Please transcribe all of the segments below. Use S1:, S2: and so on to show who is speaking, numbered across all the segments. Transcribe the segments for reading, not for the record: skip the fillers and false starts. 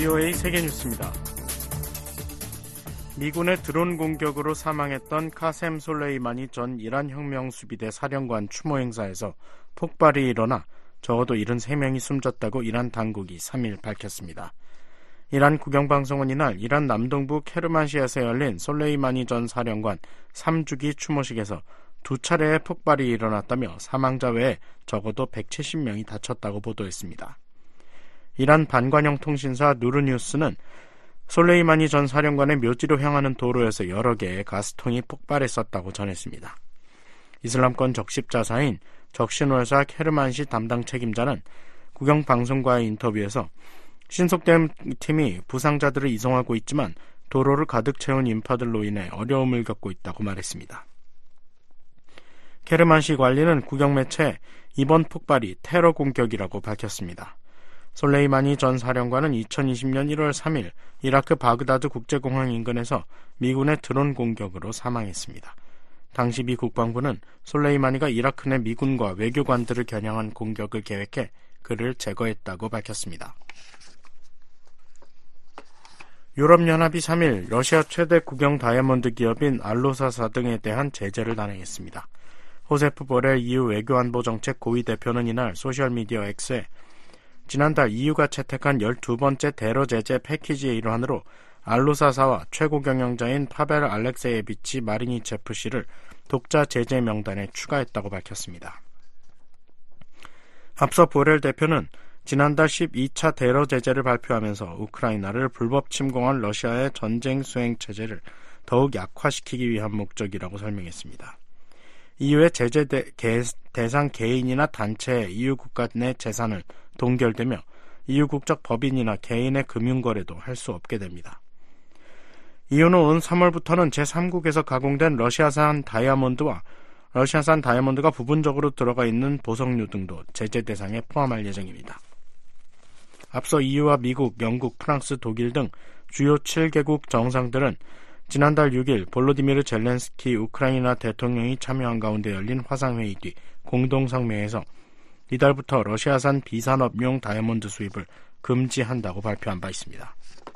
S1: VOA 세계뉴스입니다. 미군의 드론 공격으로 사망했던 카셈 솔레이마니 전 이란 혁명수비대 사령관 추모 행사에서 폭발이 일어나 적어도 73명이 숨졌다고 이란 당국이 3일 밝혔습니다. 이란 국영방송은 이날 이란 남동부 케르만시에서 열린 솔레이마니 전 사령관 3주기 추모식에서 두 차례의 폭발이 일어났다며 사망자 외에 적어도 170명이 다쳤다고 보도했습니다. 이란 반관영 통신사 누르뉴스는 솔레이마니 전 사령관의 묘지로 향하는 도로에서 여러 개의 가스통이 폭발했었다고 전했습니다. 이슬람권 적십자사인 적신월사 케르만시 담당 책임자는 국영방송과의 인터뷰에서 신속대응 팀이 부상자들을 이송하고 있지만 도로를 가득 채운 인파들로 인해 어려움을 겪고 있다고 말했습니다. 케르만시 관리는 국영매체에 이번 폭발이 테러 공격이라고 밝혔습니다. 솔레이마니 전 사령관은 2020년 1월 3일 이라크 바그다드 국제공항 인근에서 미군의 드론 공격으로 사망했습니다. 당시 미 국방부는 솔레이마니가 이라크 내 미군과 외교관들을 겨냥한 공격을 계획해 그를 제거했다고 밝혔습니다. 유럽연합이 3일 러시아 최대 국영 다이아몬드 기업인 알로사사 등에 대한 제재를 단행했습니다. 호세프 보렐 EU 외교안보정책 고위 대표는 이날 소셜미디어 X에 지난달 EU가 채택한 12번째 대러 제재 패키지의 일환으로 알로사사와 최고 경영자인 파벨 알렉세예비치 마리니체프 씨를 독자 제재 명단에 추가했다고 밝혔습니다. 앞서 보렐 대표는 지난달 12차 대러 제재를 발표하면서 우크라이나를 불법 침공한 러시아의 전쟁 수행 체제를 더욱 약화시키기 위한 목적이라고 설명했습니다. EU의 제재 대상 개인이나 단체의 EU 국가 내 재산을 동결되며 EU 국적 법인이나 개인의 금융거래도 할 수 없게 됩니다. EU는 온 3월부터는 제3국에서 가공된 러시아산 다이아몬드가 부분적으로 들어가 있는 보석류 등도 제재 대상에 포함할 예정입니다. 앞서 EU와 미국, 영국, 프랑스, 독일 등 주요 7개국 정상들은 지난달 6일 볼로디미르 젤렌스키 우크라이나 대통령이 참여한 가운데 열린 화상회의 뒤 공동성명에서 이달부터 러시아산 비산업용 다이아몬드 수입을 금지한다고 발표한 바 있습니다.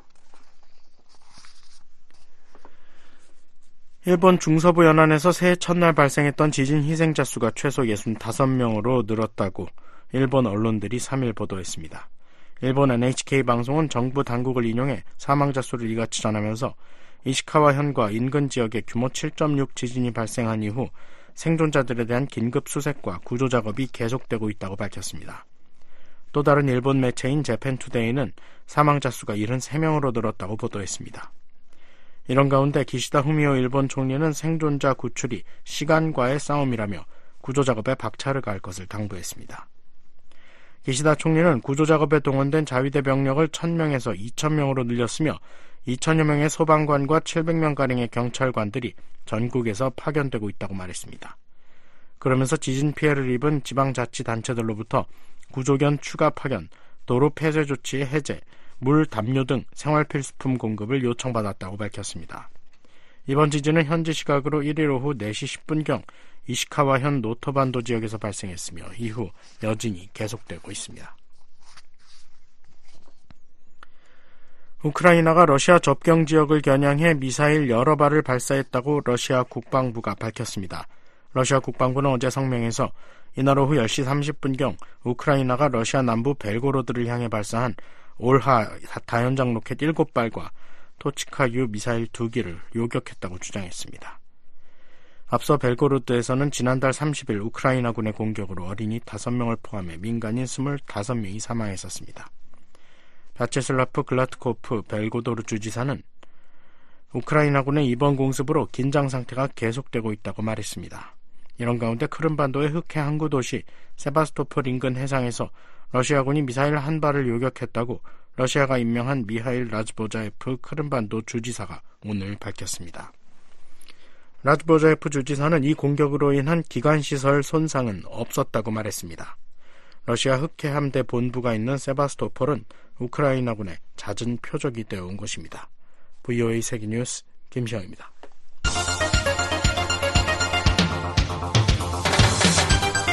S1: 일본 중서부 연안에서 새해 첫날 발생했던 지진 희생자 수가 최소 65명으로 늘었다고 일본 언론들이 3일 보도했습니다. 일본 NHK 방송은 정부 당국을 인용해 사망자 수를 이같이 전하면서 이시카와현과 인근 지역에 규모 7.6 지진이 발생한 이후 생존자들에 대한 긴급 수색과 구조 작업이 계속되고 있다고 밝혔습니다. 또 다른 일본 매체인 재팬투데이는 사망자 수가 73명으로 늘었다고 보도했습니다. 이런 가운데 기시다 후미오 일본 총리는 생존자 구출이 시간과의 싸움이라며 구조 작업에 박차를 가할 것을 당부했습니다. 기시다 총리는 구조 작업에 동원된 자위대 병력을 1,000명에서 2,000명으로 늘렸으며 2,000여 명의 소방관과 700명가량의 경찰관들이 전국에서 파견되고 있다고 말했습니다. 그러면서 지진 피해를 입은 지방자치단체들로부터 구조견 추가 파견, 도로 폐쇄 조치 해제, 물, 담요 등 생활필수품 공급을 요청받았다고 밝혔습니다. 이번 지진은 현지 시각으로 1일 오후 4시 10분경 이시카와현 노토반도 지역에서 발생했으며 이후 여진이 계속되고 있습니다. 우크라이나가 러시아 접경 지역을 겨냥해 미사일 여러 발을 발사했다고 러시아 국방부가 밝혔습니다. 러시아 국방부는 어제 성명에서 이날 오후 10시 30분경 우크라이나가 러시아 남부 벨고로드를 향해 발사한 올하 다연장 로켓 7발과 토치카유 미사일 2기를 요격했다고 주장했습니다. 앞서 벨고로드에서는 지난달 30일 우크라이나군의 공격으로 어린이 5명을 포함해 민간인 25명이 사망했었습니다. 바체슬라프 글라트코프 벨고도르 주지사는 우크라이나군의 이번 공습으로 긴장 상태가 계속되고 있다고 말했습니다. 이런 가운데 크림반도의 흑해 항구 도시 세바스토폴 인근 해상에서 러시아군이 미사일 한 발을 요격했다고 러시아가 임명한 미하일 라즈보자예프 크림반도 주지사가 오늘 밝혔습니다. 라즈보자예프 주지사는 이 공격으로 인한 기관시설 손상은 없었다고 말했습니다. 러시아 흑해 함대 본부가 있는 세바스토폴은 우크라이나군의 잦은 표적이 되어온 곳입니다. VOA 세계뉴스 김시영입니다.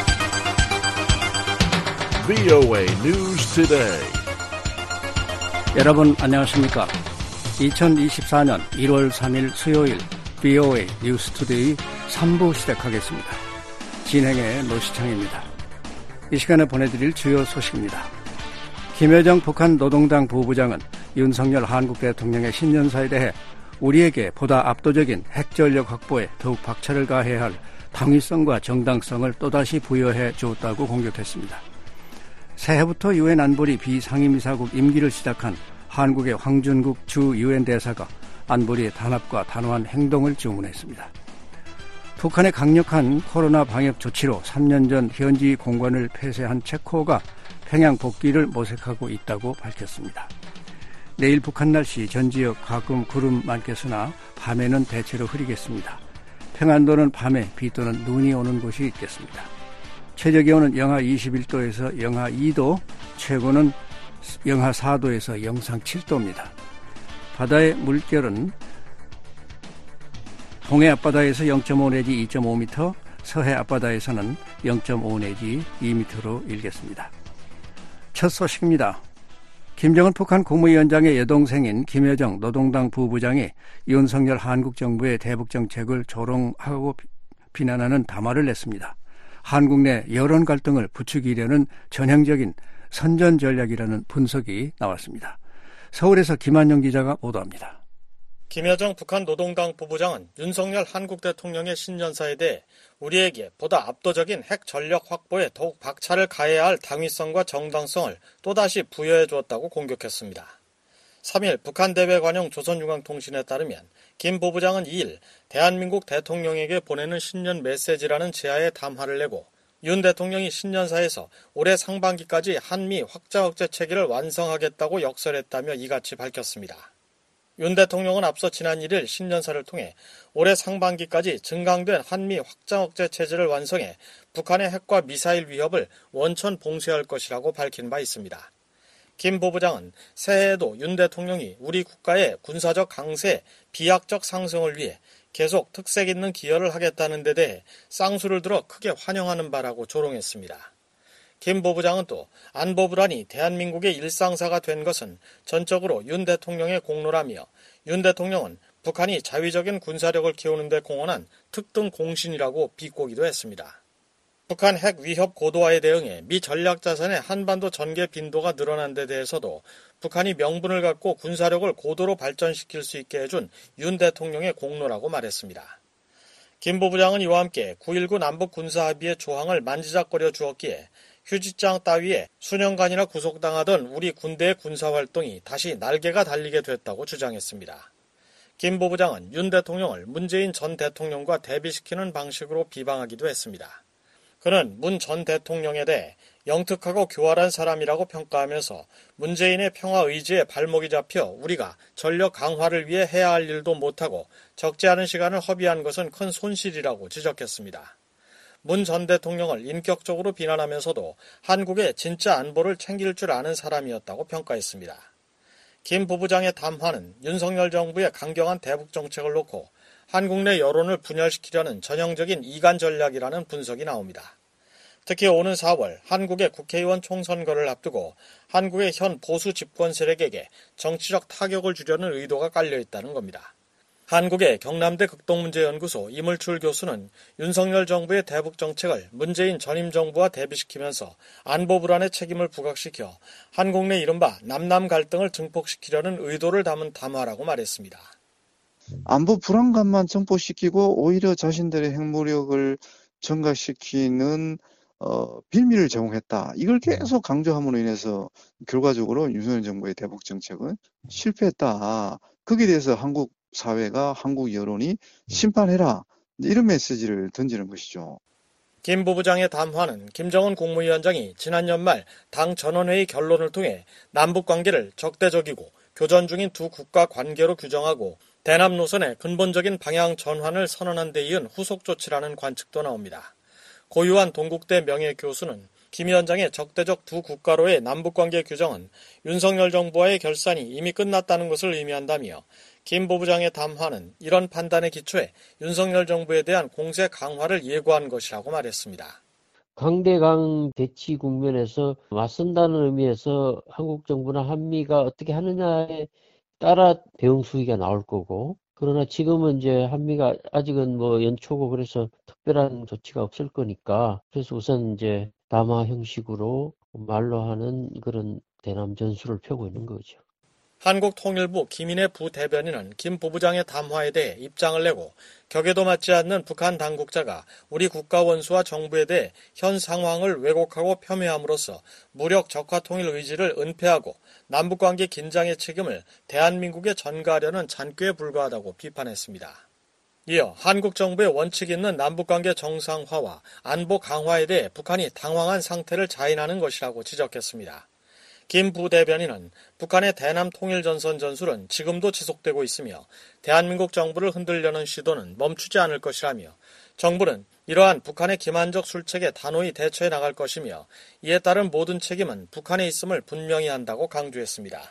S2: VOA News Today. 여러분 안녕하십니까? 2024년 1월 3일 수요일 VOA 뉴스투데이 3부 시작하겠습니다. 진행의 노시창입니다. 이 시간에 보내드릴 주요 소식입니다. 김여정 북한 노동당 부부장은 윤석열 한국 대통령의 신년사에 대해 우리에게 보다 압도적인 핵전력 확보에 더욱 박차를 가해야 할 당위성과 정당성을 또다시 부여해 주었다고 공격했습니다. 새해부터 유엔 안보리 비상임이사국 임기를 시작한 한국의 황준국 주 유엔 대사가 안보리의 단합과 단호한 행동을 주문했습니다. 북한의 강력한 코로나 방역 조치로 3년 전 현지 공관을 폐쇄한 체코가 평양 복귀를 모색하고 있다고 밝혔습니다. 내일 북한 날씨 전 지역 가끔 구름 많겠으나 밤에는 대체로 흐리겠습니다. 평안도는 밤에 비 또는 눈이 오는 곳이 있겠습니다. 최저기온은 영하 21도에서 영하 2도, 최고는 영하 4도에서 영상 7도입니다. 바다의 물결은 동해 앞바다에서 0.5 내지 2.5m, 서해 앞바다에서는 0.5 내지 2m로 일겠습니다. 첫 소식입니다. 김정은 북한 국무위원장의 여동생인 김여정 노동당 부부장이 윤석열 한국 정부의 대북 정책을 조롱하고 비난하는 담화를 냈습니다. 한국 내 여론 갈등을 부추기려는 전형적인 선전 전략이라는 분석이 나왔습니다. 서울에서 김한영 기자가 보도합니다.
S1: 김여정 북한 노동당 부부장은 윤석열 한국 대통령의 신년사에 대해 우리에게 보다 압도적인 핵 전력 확보에 더욱 박차를 가해야 할 당위성과 정당성을 또다시 부여해 주었다고 공격했습니다. 3일 북한 대외 관용 조선중앙통신에 따르면 김 부부장은 2일 대한민국 대통령에게 보내는 신년 메시지라는 제하의 담화를 내고 윤 대통령이 신년사에서 올해 상반기까지 한미 확자 억제 체계를 완성하겠다고 역설했다며 이같이 밝혔습니다. 윤 대통령은 앞서 지난 1일 신년사를 통해 올해 상반기까지 증강된 한미 확장 억제 체제를 완성해 북한의 핵과 미사일 위협을 원천 봉쇄할 것이라고 밝힌 바 있습니다. 김 부부장은 새해에도 윤 대통령이 우리 국가의 군사적 강세, 비약적 상승을 위해 계속 특색 있는 기여를 하겠다는 데 대해 쌍수를 들어 크게 환영하는 바라고 조롱했습니다. 김 부부장은 또 안보 불안이 대한민국의 일상사가 된 것은 전적으로 윤 대통령의 공로라며 윤 대통령은 북한이 자위적인 군사력을 키우는 데 공헌한 특등 공신이라고 비꼬기도 했습니다. 북한 핵 위협 고도화에 대응해 미 전략자산의 한반도 전개 빈도가 늘어난 데 대해서도 북한이 명분을 갖고 군사력을 고도로 발전시킬 수 있게 해준 윤 대통령의 공로라고 말했습니다. 김 부부장은 이와 함께 9.19 남북 군사합의의 조항을 만지작거려 주었기에 휴지장 따위에 수년간이나 구속당하던 우리 군대의 군사활동이 다시 날개가 달리게 됐다고 주장했습니다. 김 부부장은 윤 대통령을 문재인 전 대통령과 대비시키는 방식으로 비방하기도 했습니다. 그는 문 전 대통령에 대해 영특하고 교활한 사람이라고 평가하면서 문재인의 평화 의지에 발목이 잡혀 우리가 전력 강화를 위해 해야 할 일도 못하고 적지 않은 시간을 허비한 것은 큰 손실이라고 지적했습니다. 문 전 대통령을 인격적으로 비난하면서도 한국의 진짜 안보를 챙길 줄 아는 사람이었다고 평가했습니다. 김 부부장의 담화는 윤석열 정부의 강경한 대북 정책을 놓고 한국 내 여론을 분열시키려는 전형적인 이간 전략이라는 분석이 나옵니다. 특히 오는 4월 한국의 국회의원 총선거를 앞두고 한국의 현 보수 집권 세력에게 정치적 타격을 주려는 의도가 깔려있다는 겁니다. 한국의 경남대 극동문제연구소 이물출 교수는 윤석열 정부의 대북 정책을 문재인 전임 정부와 대비시키면서 안보 불안의 책임을 부각시켜 한국 내 이른바 남남 갈등을 증폭시키려는 의도를 담은 담화라고 말했습니다.
S3: 안보 불안감만 증폭시키고 오히려 자신들의 핵무력을 증가시키는 빌미를 제공했다. 이걸 계속 강조함으로 인해서 결과적으로 윤석열 정부의 대북 정책은 실패했다. 거기에 대해서 한국 사회가, 한국 여론이 심판해라. 이런 메시지를 던지는 것이죠.
S1: 김 부부장의 담화는 김정은 국무위원장이 지난 연말 당 전원회의 결론을 통해 남북관계를 적대적이고 교전 중인 두 국가 관계로 규정하고 대남 노선의 근본적인 방향 전환을 선언한 데 이은 후속 조치라는 관측도 나옵니다. 고유한 동국대 명예교수는 김 위원장의 적대적 두 국가로의 남북관계 규정은 윤석열 정부와의 결산이 이미 끝났다는 것을 의미한다며 김 부부장의 담화는 이런 판단에 기초해 윤석열 정부에 대한 공세 강화를 예고한 것이라고 말했습니다.
S4: 강대강 대치 국면에서 맞선다는 의미에서 한국 정부나 한미가 어떻게 하느냐에 따라 대응 수위가 나올 거고, 그러나 지금은 이제 한미가 아직은 뭐 연초고 그래서 특별한 조치가 없을 거니까, 그래서 우선 이제 담화 형식으로 말로 하는 그런 대남 전술을 펴고 있는 거죠.
S1: 한국통일부 김인혜 부대변인은 김 부부장의 담화에 대해 입장을 내고 격에도 맞지 않는 북한 당국자가 우리 국가 원수와 정부에 대해 현 상황을 왜곡하고 폄훼함으로써 무력 적화 통일 의지를 은폐하고 남북관계 긴장의 책임을 대한민국에 전가하려는 잔꾀에 불과하다고 비판했습니다. 이어 한국 정부의 원칙 있는 남북관계 정상화와 안보 강화에 대해 북한이 당황한 상태를 자인하는 것이라고 지적했습니다. 김 부대변인은 북한의 대남 통일전선 전술은 지금도 지속되고 있으며 대한민국 정부를 흔들려는 시도는 멈추지 않을 것이라며 정부는 이러한 북한의 기만적 술책에 단호히 대처해 나갈 것이며 이에 따른 모든 책임은 북한에 있음을 분명히 한다고 강조했습니다.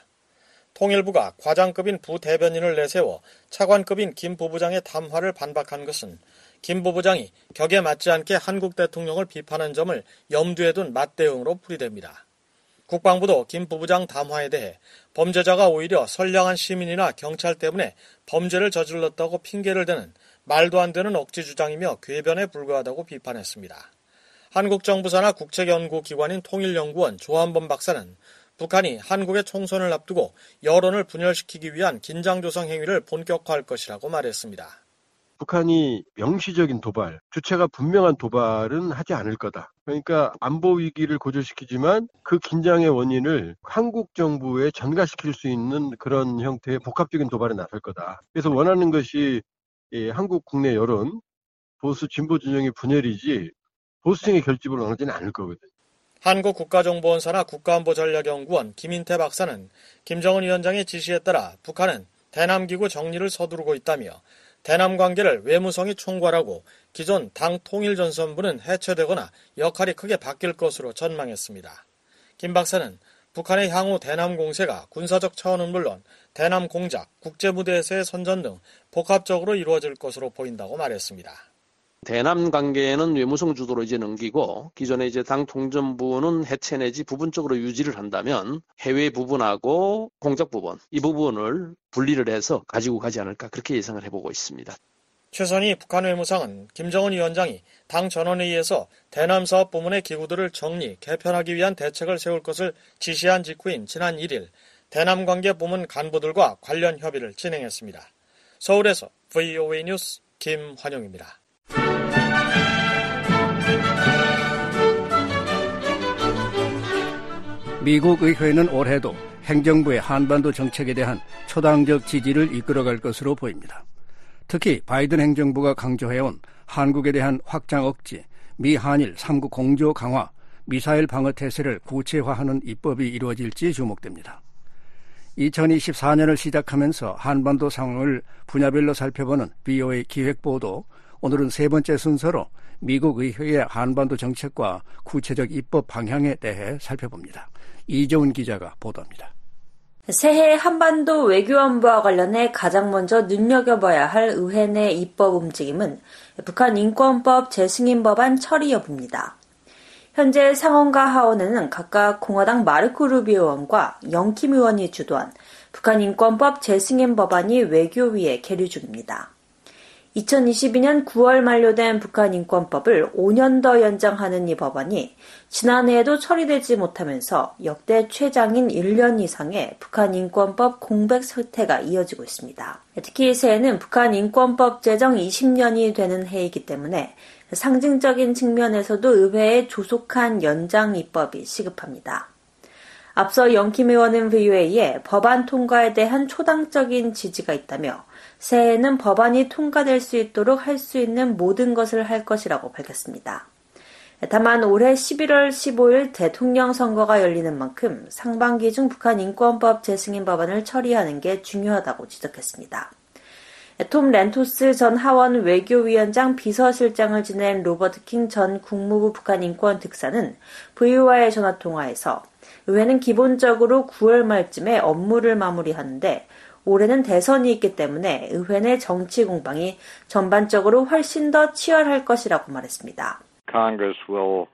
S1: 통일부가 과장급인 부대변인을 내세워 차관급인 김 부부장의 담화를 반박한 것은 김 부부장이 격에 맞지 않게 한국 대통령을 비판한 점을 염두에 둔 맞대응으로 풀이됩니다. 국방부도 김 부부장 담화에 대해 범죄자가 오히려 선량한 시민이나 경찰 때문에 범죄를 저질렀다고 핑계를 대는 말도 안 되는 억지 주장이며 궤변에 불과하다고 비판했습니다. 한국 정부사나 국책연구기관인 통일연구원 조한범 박사는 북한이 한국의 총선을 앞두고 여론을 분열시키기 위한 긴장조성 행위를 본격화할 것이라고 말했습니다.
S5: 북한이 명시적인 도발, 주체가 분명한 도발은 하지 않을 거다. 그러니까 안보 위기를 고조시키지만 그 긴장의 원인을 한국 정부에 전가시킬 수 있는 그런 형태의 복합적인 도발에 나설 거다. 그래서 원하는 것이 한국 국내 여론, 보수 진보 진영의 분열이지 보수층의 결집을 원하지는 않을 거거든요.
S1: 한국국가정보원사나 국가안보전략연구원 김인태 박사는 김정은 위원장의 지시에 따라 북한은 대남기구 정리를 서두르고 있다며 대남 관계를 외무성이 총괄하고 기존 당 통일전선부는 해체되거나 역할이 크게 바뀔 것으로 전망했습니다. 김 박사는 북한의 향후 대남 공세가 군사적 차원은 물론 대남 공작, 국제무대에서의 선전 등 복합적으로 이루어질 것으로 보인다고 말했습니다.
S6: 대남 관계는 외무성 주도로 이제 넘기고 기존의 이제 당 통전부는 해체 내지 부분적으로 유지를 한다면 해외 부분하고 공작 부분 이 부분을 분리를 해서 가지고 가지 않을까 그렇게 예상을 해보고 있습니다.
S1: 최선희 북한 외무상은 김정은 위원장이 당 전원회의에서 대남 사업 부문의 기구들을 정리, 개편하기 위한 대책을 세울 것을 지시한 직후인 지난 1일 대남 관계 부문 간부들과 관련 협의를 진행했습니다. 서울에서 VOA 뉴스 김환영입니다.
S2: 미국 의회는 올해도 행정부의 한반도 정책에 대한 초당적 지지를 이끌어갈 것으로 보입니다. 특히 바이든 행정부가 강조해온 한국에 대한 확장 억제, 미한일 3국 공조 강화, 미사일 방어 태세를 구체화하는 입법이 이루어질지 주목됩니다. 2024년을 시작하면서 한반도 상황을 분야별로 살펴보는 VOA 기획보도, 오늘은 세 번째 순서로 미국 의회의 한반도 정책과 구체적 입법 방향에 대해 살펴봅니다. 이재훈 기자가 보도합니다.
S7: 새해 한반도 외교안보와 관련해 가장 먼저 눈여겨봐야 할 의회 내 입법 움직임은 북한 인권법 재승인 법안 처리 여부입니다. 현재 상원과 하원에는 각각 공화당 마르코 루비오 의원과 영킴 의원이 주도한 북한 인권법 재승인 법안이 외교위에 계류 중입니다. 2022년 9월 만료된 북한 인권법을 5년 더 연장하는 이 법안이 지난해에도 처리되지 못하면서 역대 최장인 1년 이상의 북한 인권법 공백 사태가 이어지고 있습니다. 특히 새해는 북한 인권법 제정 20년이 되는 해이기 때문에 상징적인 측면에서도 의회에 조속한 연장 입법이 시급합니다. 앞서 영킴 의원은 VOA에 법안 통과에 대한 초당적인 지지가 있다며 새해에는 법안이 통과될 수 있도록 할 수 있는 모든 것을 할 것이라고 밝혔습니다. 다만 올해 11월 15일 대통령 선거가 열리는 만큼 상반기 중 북한 인권법 재승인 법안을 처리하는 게 중요하다고 지적했습니다. 톰 렌토스 전 하원 외교위원장 비서실장을 지낸 로버트 킹 전 국무부 북한 인권 특사는 VOA의 전화통화에서 의회는 기본적으로 9월 말쯤에 업무를 마무리하는데 올해는 대선이 있기 때문에 의회 내 정치 공방이 전반적으로 훨씬 더 치열할 것이라고 말했습니다.
S8: Congress will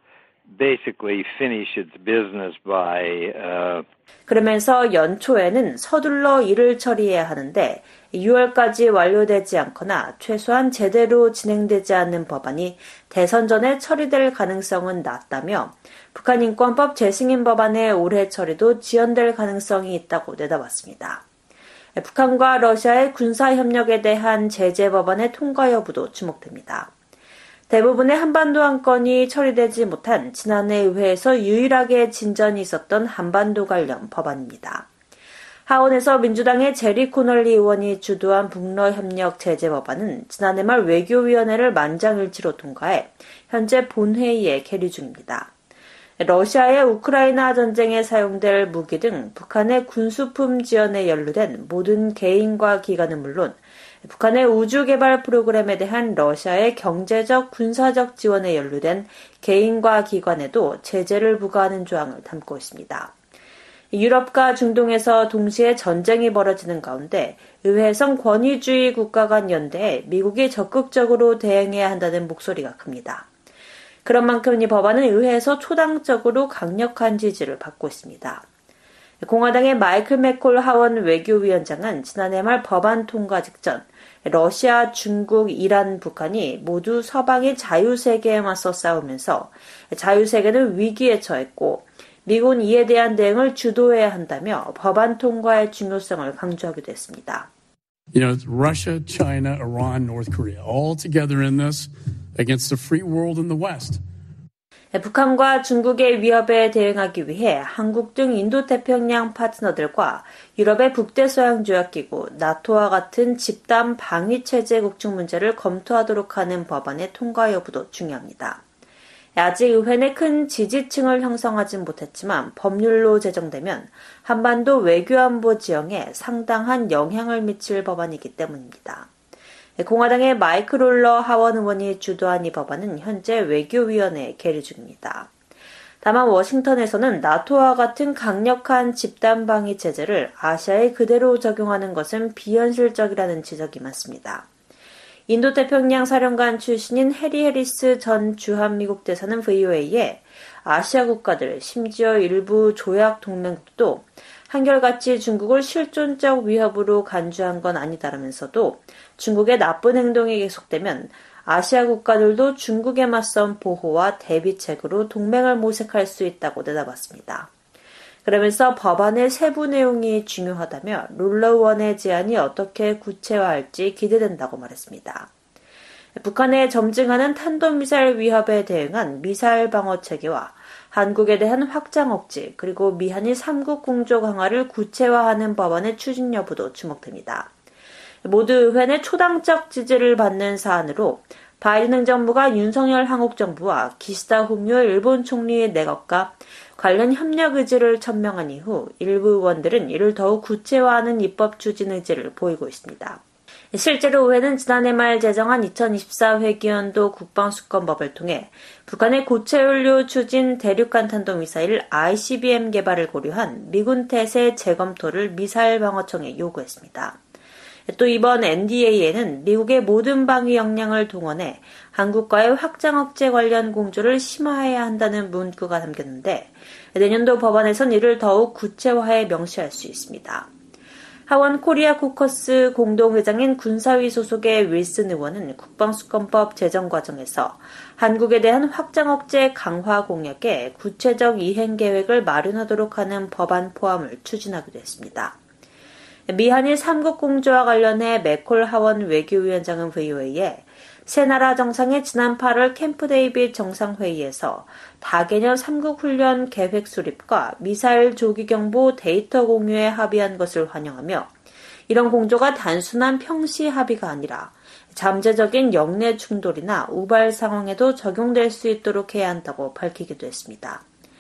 S8: basically finish its business by
S7: 그러면서 연초에는 서둘러 일을 처리해야 하는데 6월까지 완료되지 않거나 최소한 제대로 진행되지 않는 법안이 대선 전에 처리될 가능성은 낮다며 북한 인권법 재승인 법안의 올해 처리도 지연될 가능성이 있다고 내다봤습니다. 북한과 러시아의 군사협력에 대한 제재 법안의 통과 여부도 주목됩니다. 대부분의 한반도 안건이 처리되지 못한 지난해 의회에서 유일하게 진전이 있었던 한반도 관련 법안입니다. 하원에서 민주당의 제리 코널리 의원이 주도한 북러협력 제재 법안은 지난해 말 외교위원회를 만장일치로 통과해 현재 본회의에 계류 중입니다. 러시아의 우크라이나 전쟁에 사용될 무기 등 북한의 군수품 지원에 연루된 모든 개인과 기관은 물론 북한의 우주개발 프로그램에 대한 러시아의 경제적, 군사적 지원에 연루된 개인과 기관에도 제재를 부과하는 조항을 담고 있습니다. 유럽과 중동에서 동시에 전쟁이 벌어지는 가운데 의회에선 권위주의 국가 간 연대에 미국이 적극적으로 대응해야 한다는 목소리가 큽니다. 그런 만큼 이 법안은 의회에서 초당적으로 강력한 지지를 받고 있습니다. 공화당의 마이클 맥콜 하원 외교위원장은 지난해 말 법안 통과 직전 러시아, 중국, 이란, 북한이 모두 서방의 자유세계에 맞서 싸우면서 자유세계는 위기에 처했고 미국은 이에 대한 대응을 주도해야 한다며 법안 통과의 중요성을 강조하기도 했습니다.
S9: Russia, China, Iran, North Korea, all together in this against the free world in the West.
S7: 북한과 중국의 위협에 대응하기 위해 한국 등 인도태평양 파트너들과 유럽의 북대서양조약기구, 나토와 같은 집단 방위체제 국축 문제를 검토하도록 하는 법안의 통과 여부도 중요합니다. 아직 의회 내 큰 지지층을 형성하진 못했지만 법률로 제정되면 한반도 외교안보 지형에 상당한 영향을 미칠 법안이기 때문입니다. 공화당의 마이크 롤러 하원 의원이 주도한 이 법안은 현재 외교위원회에 계류 중입니다. 다만 워싱턴에서는 나토와 같은 강력한 집단방위 체제를 아시아에 그대로 적용하는 것은 비현실적이라는 지적이 많습니다. 인도태평양 사령관 출신인 해리 해리스 전 주한미국 대사는 VOA에 아시아 국가들, 심지어 일부 조약 동맹국도 한결같이 중국을 실존적 위협으로 간주한 건 아니다라면서도 중국의 나쁜 행동이 계속되면 아시아 국가들도 중국에 맞선 보호와 대비책으로 동맹을 모색할 수 있다고 내다봤습니다. 그러면서 법안의 세부 내용이 중요하다며 롤러 의원의 제안이 어떻게 구체화할지 기대된다고 말했습니다. 북한의 점증하는 탄도미사일 위협에 대응한 미사일 방어 체계와 한국에 대한 확장 억제, 그리고 미한일 3국 공조 강화를 구체화하는 법안의 추진 여부도 주목됩니다. 모두 의회 내 초당적 지지를 받는 사안으로 바이든 행정부가 윤석열 한국 정부와 기시다 후미오 일본 총리의 내각과 관련 협력 의지를 천명한 이후 일부 의원들은 이를 더욱 구체화하는 입법 추진 의지를 보이고 있습니다. 실제로 의회는 지난해 말 제정한 2024 회기연도 국방수권법을 통해 북한의 고체연료 추진 대륙간 탄도미사일 ICBM 개발을 고려한 미군 태세 재검토를 미사일 방어청에 요구했습니다. 또 이번 NDA에는 미국의 모든 방위 역량을 동원해 한국과의 확장 억제 관련 공조를 심화해야 한다는 문구가 담겼는데 내년도 법안에선 이를 더욱 구체화해 명시할 수 있습니다. 하원 코리아 코커스 공동회장인 군사위 소속의 윌슨 의원은 국방수권법 제정 과정에서 한국에 대한 확장 억제 강화 공약에 구체적 이행 계획을 마련하도록 하는 법안 포함을 추진하기도 했습니다. 미한일 3국 공조와 관련해 맥콜 하원 외교위원장은 VOA에 세 나라 정상의 지난 8월 캠프 데이빗 정상회의에서 다개년 3국 훈련 계획 수립과 미사일 조기경보 데이터 공유에 합의한 것을 환영하며 이런 공조가 단순한 평시 합의가 아니라 잠재적인 영내 충돌이나 우발 상황에도 적용될 수 있도록 해야 한다고 밝히기도 했습니다.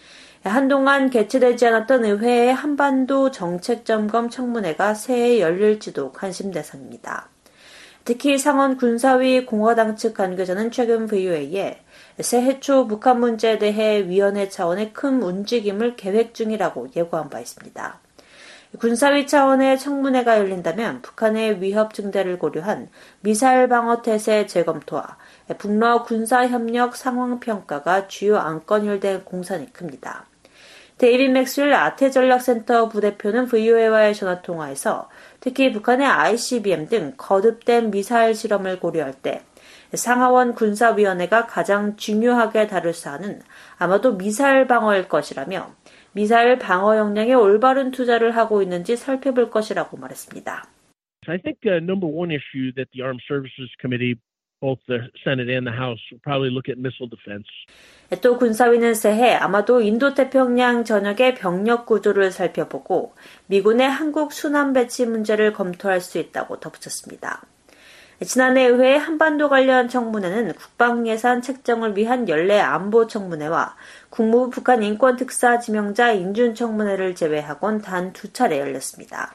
S7: 한동안 개최되지 않았던 의회의 한반도 정책점검 청문회가 새해 열릴지도 관심 대상입니다. 특히 상원 군사위 공화당 측 관계자는 최근 VOA에 새해 초 북한 문제에 대해 위원회 차원의 큰 움직임을 계획 중이라고 예고한 바 있습니다. 군사위 차원의 청문회가 열린다면 북한의 위협 증대를 고려한 미사일 방어 태세 재검토와 북러 군사협력 상황평가가 주요 안건이 된 공산이 큽니다. 데이빗 맥스웰 아태전략센터 부대표는 VOA와의 전화통화에서 특히 북한의 ICBM 등 거듭된 미사일 실험을 고려할 때 상하원 군사위원회가 가장 중요하게 다룰 사안은 아마도 미사일 방어일 것이라며 미사일 방어 역량에 올바른 투자를 하고 있는지 살펴볼 것이라고 말했습니다.
S10: I think number one issue that the Armed Services Committee, both the Senate and the House, will probably look at missile defense.
S7: 또 군사위는 새해 아마도 인도태평양 전역의 병력 구조를 살펴보고 미군의 한국 순환 배치 문제를 검토할 수 있다고 덧붙였습니다. 지난해 의회 한반도 관련 청문회는 국방예산 책정을 위한 연례 안보 청문회와 국무부 북한 인권특사 지명자 인준 청문회를 제외하곤 단 2차례 열렸습니다.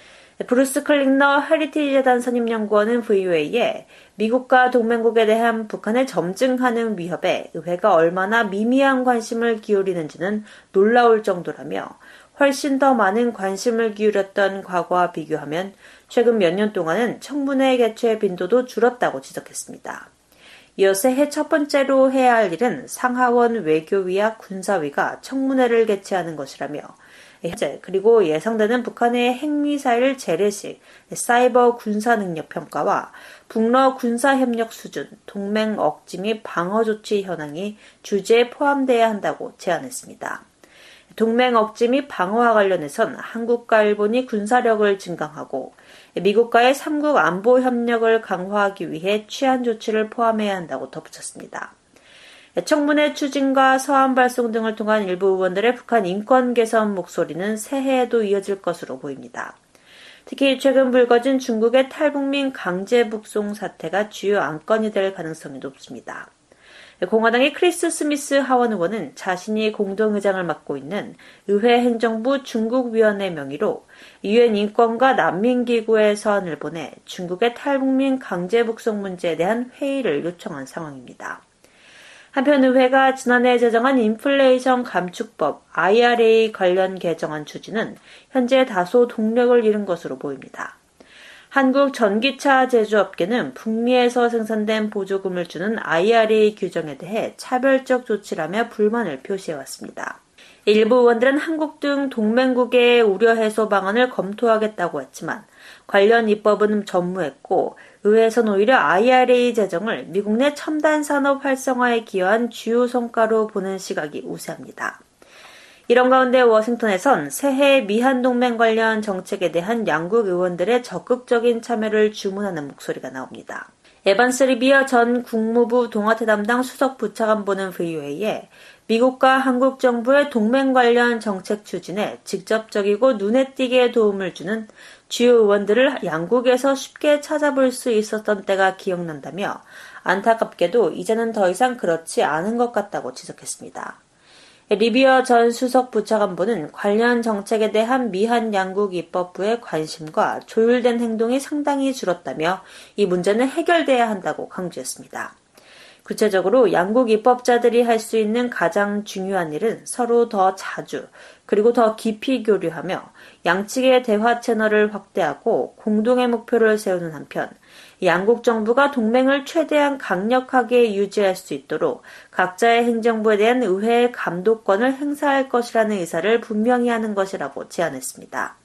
S7: 브루스 클링너 헤리티지 재단 선임연구원은 VOA에 미국과 동맹국에 대한 북한의 점증하는 위협에 의회가 얼마나 미미한 관심을 기울이는지는 놀라울 정도라며 훨씬 더 많은 관심을 기울였던 과거와 비교하면 최근 몇 년 동안은 청문회 개최 빈도도 줄었다고 지적했습니다. 이어 새해 첫 번째로 해야 할 일은 상하원 외교위와 군사위가 청문회를 개최하는 것이라며 현재 그리고 예상되는 북한의 핵미사일 재래식, 사이버 군사 능력 평가와 북러 군사 협력 수준, 동맹 억지 및 방어 조치 현황이 주제에 포함돼야 한다고 제안했습니다. 동맹 억지 및 방어와 관련해선 한국과 일본이 군사력을 증강하고 미국과의 3국 안보 협력을 강화하기 위해 취한 조치를 포함해야 한다고 덧붙였습니다. 청문회 추진과 서한 발송 등을 통한 일부 의원들의 북한 인권 개선 목소리는 새해에도 이어질 것으로 보입니다. 특히 최근 불거진 중국의 탈북민 강제 북송 사태가 주요 안건이 될 가능성이 높습니다. 공화당의 크리스 스미스 하원 의원은 자신이 공동의장을 맡고 있는 의회 행정부 중국위원회 명의로 유엔 인권과 난민기구에 서한을 보내 중국의 탈북민 강제 북송 문제에 대한 회의를 요청한 상황입니다. 한편 의회가 지난해 제정한 인플레이션 감축법 IRA 관련 개정안 추진은 현재 다소 동력을 잃은 것으로 보입니다. 한국 전기차 제조업계는 북미에서 생산된 보조금을 주는 IRA 규정에 대해 차별적 조치라며 불만을 표시해왔습니다. 일부 의원들은 한국 등 동맹국의 우려 해소 방안을 검토하겠다고 했지만 관련 입법은 전무했고 의회에서는 오히려 IRA 제정을 미국 내 첨단 산업 활성화에 기여한 주요 성과로 보는 시각이 우세합니다. 이런 가운데 워싱턴에선 새해 미한동맹 관련 정책에 대한 양국 의원들의 적극적인 참여를 주문하는 목소리가 나옵니다. 에반스 리비어 전 국무부 동아태 담당 수석 부차관보는 VOA에 미국과 한국 정부의 동맹 관련 정책 추진에 직접적이고 눈에 띄게 도움을 주는 주요 의원들을 양국에서 쉽게 찾아볼 수 있었던 때가 기억난다며 안타깝게도 이제는 더 이상 그렇지 않은 것 같다고 지적했습니다. 리비어 전 수석 부차관보는 관련 정책에 대한 미한 양국 입법부의 관심과 조율된 행동이 상당히 줄었다며 이 문제는 해결돼야 한다고 강조했습니다. 구체적으로 양국 입법자들이 할 수 있는 가장 중요한 일은 서로 더 자주 그리고 더 깊이 교류하며 양측의 대화 채널을 확대하고 공동의 목표를 세우는 한편 양국 정부가 동맹을 최대한 강력하게 유지할 수 있도록 각자의 행정부에 대한 의회의 감독권을 행사할 것이라는 의사를 분명히 하는 것이라고 제안했습니다.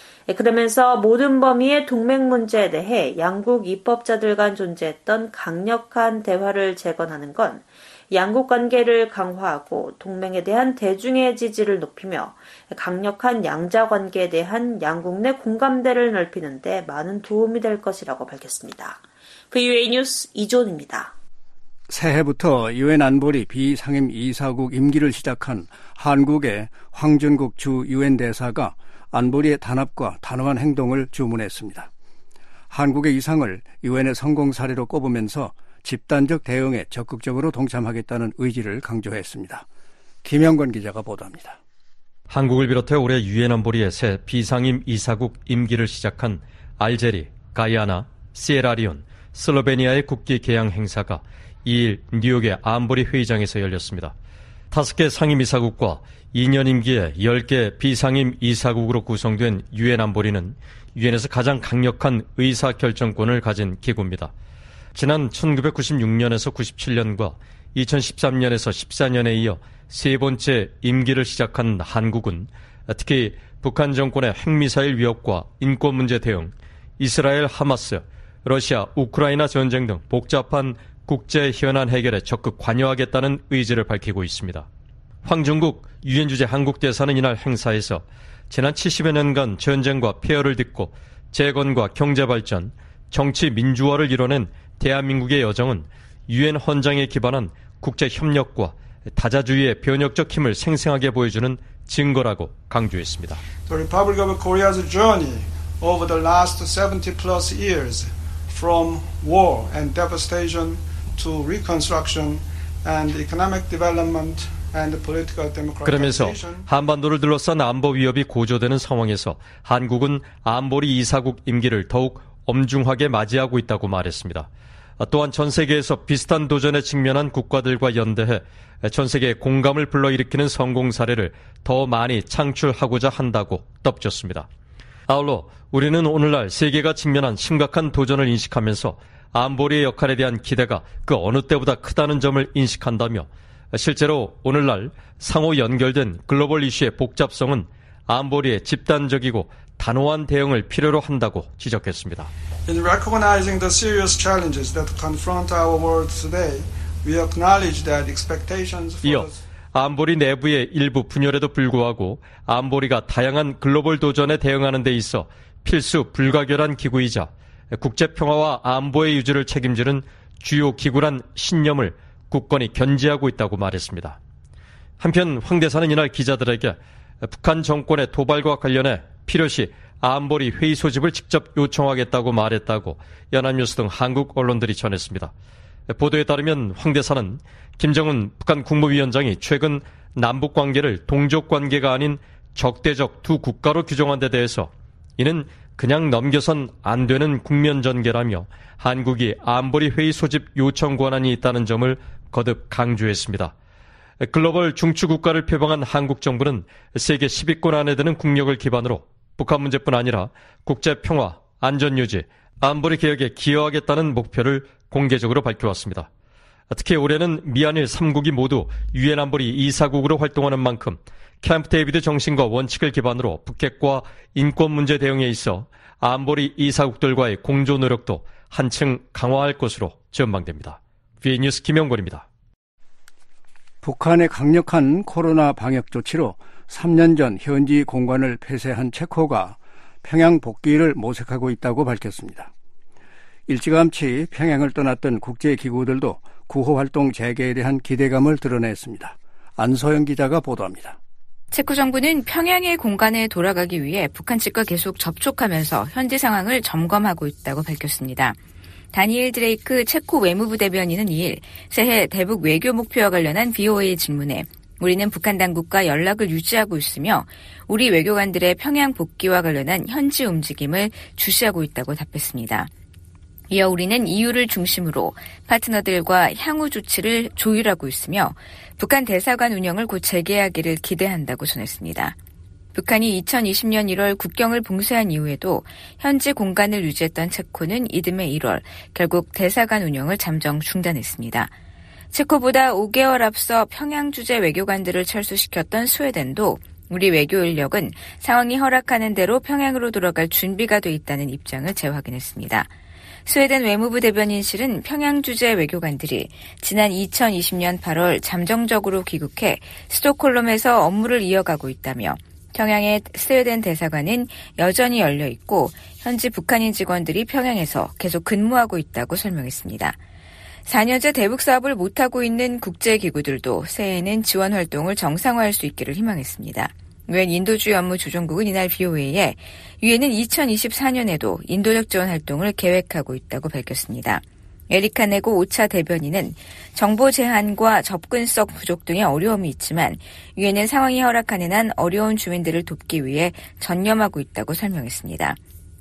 S7: 그러면서 모든 범위의 동맹 문제에 대해 양국 입법자들 간 존재했던 강력한 대화를 재건하는 건 양국 관계를 강화하고 동맹에 대한 대중의 지지를 높이며 강력한 양자 관계에 대한 양국 내 공감대를 넓히는 데 많은 도움이 될 것이라고 밝혔습니다. VOA 뉴스 이존입니다.
S2: 새해부터 유엔 안보리 비상임 이사국 임기를 시작한 한국의 황준국 주 유엔 대사가 안보리의 단합과 단호한 행동을 주문했습니다. 한국의 이상을 유엔의 성공 사례로 꼽으면서 집단적 대응에 적극적으로 동참하겠다는 의지를 강조했습니다. 김영건 기자가 보도합니다.
S11: 한국을 비롯해 올해 유엔 안보리의 새 비상임 이사국 임기를 시작한 알제리, 가이아나, 시에라리온, 슬로베니아의 국기 개양 행사가 2일 뉴욕의 안보리 회의장에서 열렸습니다. 5개 상임이사국과 2년 임기에 10개 비상임 이사국으로 구성된 유엔 안보리는 유엔에서 가장 강력한 의사결정권을 가진 기구입니다. 지난 1996년에서 97년과 2013년에서 14년에 이어 세 번째 임기를 시작한 한국은 특히 북한 정권의 핵미사일 위협과 인권 문제 대응, 이스라엘 하마스, 러시아 우크라이나 전쟁 등 복잡한 국제 현안 해결에 적극 관여하겠다는 의지를 밝히고 있습니다. 황중국 유엔 주재 한국 대사는 이날 행사에서 지난 70여 년간 전쟁과 폐허를 딛고 재건과 경제 발전, 정치 민주화를 이뤄낸 대한민국의 여정은 유엔 헌장에 기반한 국제 협력과 다자주의의 변혁적 힘을 생생하게 보여주는 증거라고 강조했습니다.
S12: The Republic of Korea's journey over the last 70 plus years from war and devastation to reconstruction and economic development and political democratization.
S11: 그러면서 한반도를 둘러싼 안보 위협이 고조되는 상황에서 한국은 안보리 이사국 임기를 더욱 엄중하게 맞이하고 있다고 말했습니다. 또한 전 세계에서 비슷한 도전에 직면한 국가들과 연대해 전 세계의 공감을 불러일으키는 성공 사례를 더 많이 창출하고자 한다고 덧붙였습니다. 아울러 우리는 오늘날 세계가 직면한 심각한 도전을 인식하면서 안보리의 역할에 대한 기대가 그 어느 때보다 크다는 점을 인식한다며 실제로 오늘날 상호 연결된 글로벌 이슈의 복잡성은 안보리의 집단적이고 단호한 대응을 필요로 한다고 지적했습니다.
S12: In recognizing the serious challenges that confront our world today, we acknowledge that expectations for
S11: 이어 안보리 내부의 일부 분열에도 불구하고 안보리가 다양한 글로벌 도전에 대응하는 데 있어 필수 불가결한 기구이자 국제평화와 안보의 유지를 책임지는 주요 기구란 신념을 굳건히 견지하고 있다고 말했습니다. 한편 황 대사는 이날 기자들에게 북한 정권의 도발과 관련해 필요시 안보리 회의 소집을 직접 요청하겠다고 말했다고 연합뉴스 등 한국 언론들이 전했습니다. 보도에 따르면 황 대사는 김정은 북한 국무위원장이 최근 남북관계를 동족관계가 아닌 적대적 두 국가로 규정한 데 대해서 이는 그냥 넘겨선 안 되는 국면전개라며 한국이 안보리 회의 소집 요청 권한이 있다는 점을 거듭 강조했습니다. 글로벌 중추국가를 표방한 한국 정부는 세계 10위권 안에 드는 국력을 기반으로 북한 문제뿐 아니라 국제평화, 안전유지, 안보리 개혁에 기여하겠다는 목표를 공개적으로 밝혀왔습니다. 특히 올해는 미한일 3국이 모두 유엔 안보리 이사국으로 활동하는 만큼 캠프 데이비드 정신과 원칙을 기반으로 북핵과 인권 문제 대응에 있어 안보리 이사국들과의 공조 노력도 한층 강화할 것으로 전망됩니다. VA 뉴스 김영권입니다.
S2: 북한의 강력한 코로나 방역 조치로 3년 전 현지 공관을 폐쇄한 체코가 평양 복귀를 모색하고 있다고 밝혔습니다. 일찌감치 평양을 떠났던 국제기구들도 구호활동 재개에 대한 기대감을 드러냈습니다. 안소영 기자가 보도합니다.
S13: 체코 정부는 평양의 공간에 돌아가기 위해 북한 측과 계속 접촉하면서 현지 상황을 점검하고 있다고 밝혔습니다. 다니엘 드레이크 체코 외무부 대변인은 2일 새해 대북 외교 목표와 관련한 VOA 질문에 우리는 북한 당국과 연락을 유지하고 있으며 우리 외교관들의 평양 복귀와 관련한 현지 움직임을 주시하고 있다고 답했습니다. 이어 우리는 EU를 중심으로 파트너들과 향후 조치를 조율하고 있으며 북한 대사관 운영을 곧 재개하기를 기대한다고 전했습니다. 북한이 2020년 1월 국경을 봉쇄한 이후에도 현지 공간을 유지했던 체코는 이듬해 1월 결국 대사관 운영을 잠정 중단했습니다. 체코보다 5개월 앞서 평양 주재 외교관들을 철수시켰던 스웨덴도 우리 외교 인력은 상황이 허락하는 대로 평양으로 돌아갈 준비가 돼 있다는 입장을 재확인했습니다. 스웨덴 외무부 대변인실은 평양 주재 외교관들이 지난 2020년 8월 잠정적으로 귀국해 스톡홀름에서 업무를 이어가고 있다며 평양의 스웨덴 대사관은 여전히 열려 있고 현지 북한인 직원들이 평양에서 계속 근무하고 있다고 설명했습니다. 4년째 대북 사업을 못하고 있는 국제기구들도 새해에는 지원 활동을 정상화할 수 있기를 희망했습니다. 유엔 인도주의 업무 조정국은 이날 VOA에 유엔은 2024년에도 인도적 지원 활동을 계획하고 있다고 밝혔습니다. 에리카 네고 오차 대변인은 정보 제한과 접근성 부족 등의 어려움이 있지만 유엔은 상황이 허락하는 한 어려운 주민들을 돕기 위해 전념하고 있다고 설명했습니다.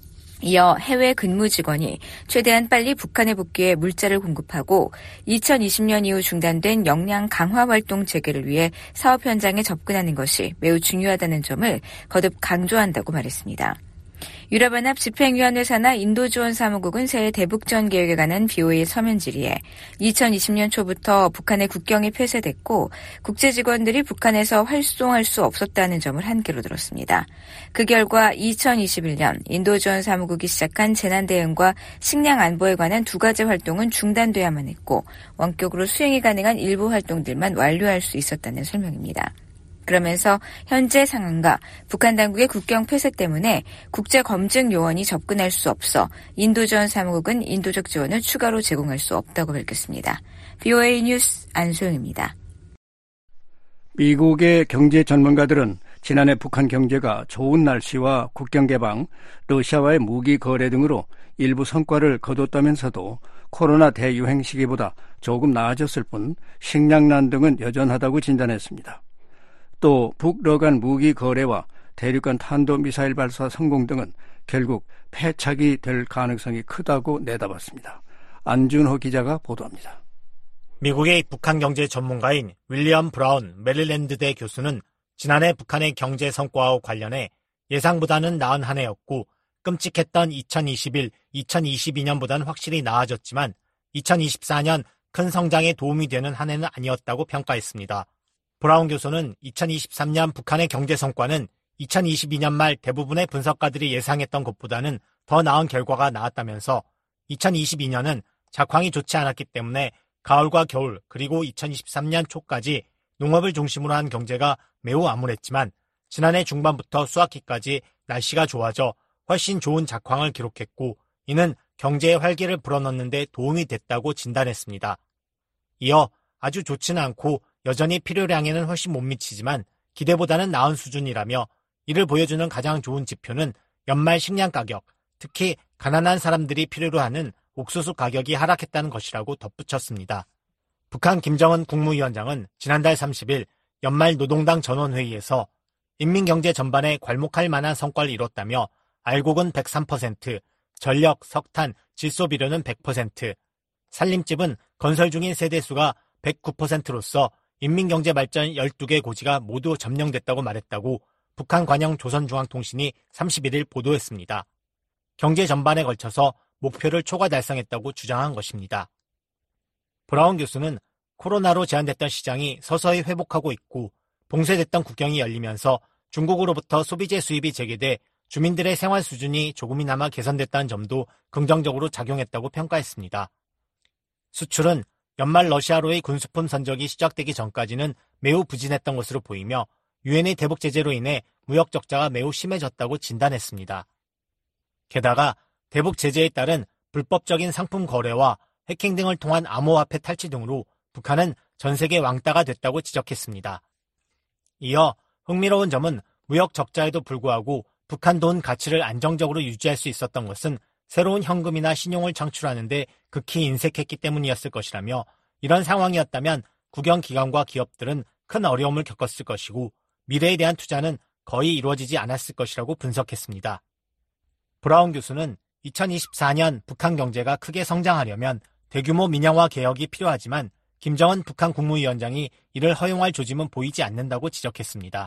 S13: 이어 해외 근무 직원이 최대한 빨리 북한에 복귀해 물자를 공급하고 2020년 이후 중단된 역량 강화 활동 재개를 위해 사업 현장에 접근하는 것이 매우 중요하다는 점을 거듭 강조한다고 말했습니다. 유럽연합 집행위원회 산하 인도지원사무국은 새해 대북지원 계획에 관한 BOA 서면 질의에 2020년 초부터 북한의 국경이 폐쇄됐고 국제 직원들이 북한에서 활동할 수 없었다는 점을 한계로 들었습니다. 그 결과 2021년 인도지원사무국이 시작한 재난대응과 식량 안보에 관한 두 가지 활동은 중단돼야만 했고 원격으로 수행이 가능한 일부 활동들만 완료할 수 있었다는 설명입니다. 그러면서 현재 상황과 북한 당국의 국경 폐쇄 때문에 국제검증 요원이 접근할 수 없어 인도지원 사무국은 인도적 지원을 추가로 제공할 수 없다고 밝혔습니다. BOA 뉴스 안소영입니다.
S2: 미국의 경제 전문가들은 지난해 북한 경제가 좋은 날씨와 국경 개방, 러시아와의 무기 거래 등으로 일부 성과를 거뒀다면서도 코로나 대유행 시기보다 조금 나아졌을 뿐 식량난 등은 여전하다고 진단했습니다. 또 북러 간 무기 거래와 대륙간 탄도미사일 발사 성공 등은 결국 패착이 될 가능성이 크다고 내다봤습니다. 안준호 기자가 보도합니다.
S14: 미국의 북한 경제 전문가인 윌리엄 브라운 메릴랜드대 교수는 지난해 북한의 경제 성과와 관련해 예상보다는 나은 한 해였고 끔찍했던 2021, 2022년보다는 확실히 나아졌지만 2024년 큰 성장에 도움이 되는 한 해는 아니었다고 평가했습니다. 브라운 교수는 2023년 북한의 경제 성과는 2022년 말 대부분의 분석가들이 예상했던 것보다는 더 나은 결과가 나왔다면서 2022년은 작황이 좋지 않았기 때문에 가을과 겨울 그리고 2023년 초까지 농업을 중심으로 한 경제가 매우 암울했지만 지난해 중반부터 수학기까지 날씨가 좋아져 훨씬 좋은 작황을 기록했고 이는 경제의 활기를 불어넣는 데 도움이 됐다고 진단했습니다. 이어 아주 좋지는 않고 여전히 필요량에는 훨씬 못 미치지만 기대보다는 나은 수준이라며 이를 보여주는 가장 좋은 지표는 연말 식량 가격, 특히 가난한 사람들이 필요로 하는 옥수수 가격이 하락했다는 것이라고 덧붙였습니다. 북한 김정은 국무위원장은 지난달 30일 연말 노동당 전원회의에서 인민경제 전반에 괄목할 만한 성과를 이뤘다며 알곡은 103%, 전력, 석탄, 질소비료는 100%, 살림집은 건설 중인 세대수가 109%로서 인민경제발전 12개 고지가 모두 점령됐다고 말했다고 북한 관영 조선중앙통신이 31일 보도했습니다. 경제 전반에 걸쳐서 목표를 초과 달성했다고 주장한 것입니다. 브라운 교수는 코로나로 제한됐던 시장이 서서히 회복하고 있고 봉쇄됐던 국경이 열리면서 중국으로부터 소비재 수입이 재개돼 주민들의 생활 수준이 조금이나마 개선됐다는 점도 긍정적으로 작용했다고 평가했습니다. 수출은 연말 러시아로의 군수품 선적이 시작되기 전까지는 매우 부진했던 것으로 보이며 유엔의 대북 제재로 인해 무역 적자가 매우 심해졌다고 진단했습니다. 게다가 대북 제재에 따른 불법적인 상품 거래와 해킹 등을 통한 암호화폐 탈취 등으로 북한은 전 세계 왕따가 됐다고 지적했습니다. 이어 흥미로운 점은 무역 적자에도 불구하고 북한 돈 가치를 안정적으로 유지할 수 있었던 것은 새로운 현금이나 신용을 창출하는 데 극히 인색했기 때문이었을 것이라며 이런 상황이었다면 국영기관과 기업들은 큰 어려움을 겪었을 것이고 미래에 대한 투자는 거의 이루어지지 않았을 것이라고 분석했습니다. 브라운 교수는 2024년 북한 경제가 크게 성장하려면 대규모 민영화 개혁이 필요하지만 김정은 북한 국무위원장이 이를 허용할 조짐은 보이지 않는다고 지적했습니다.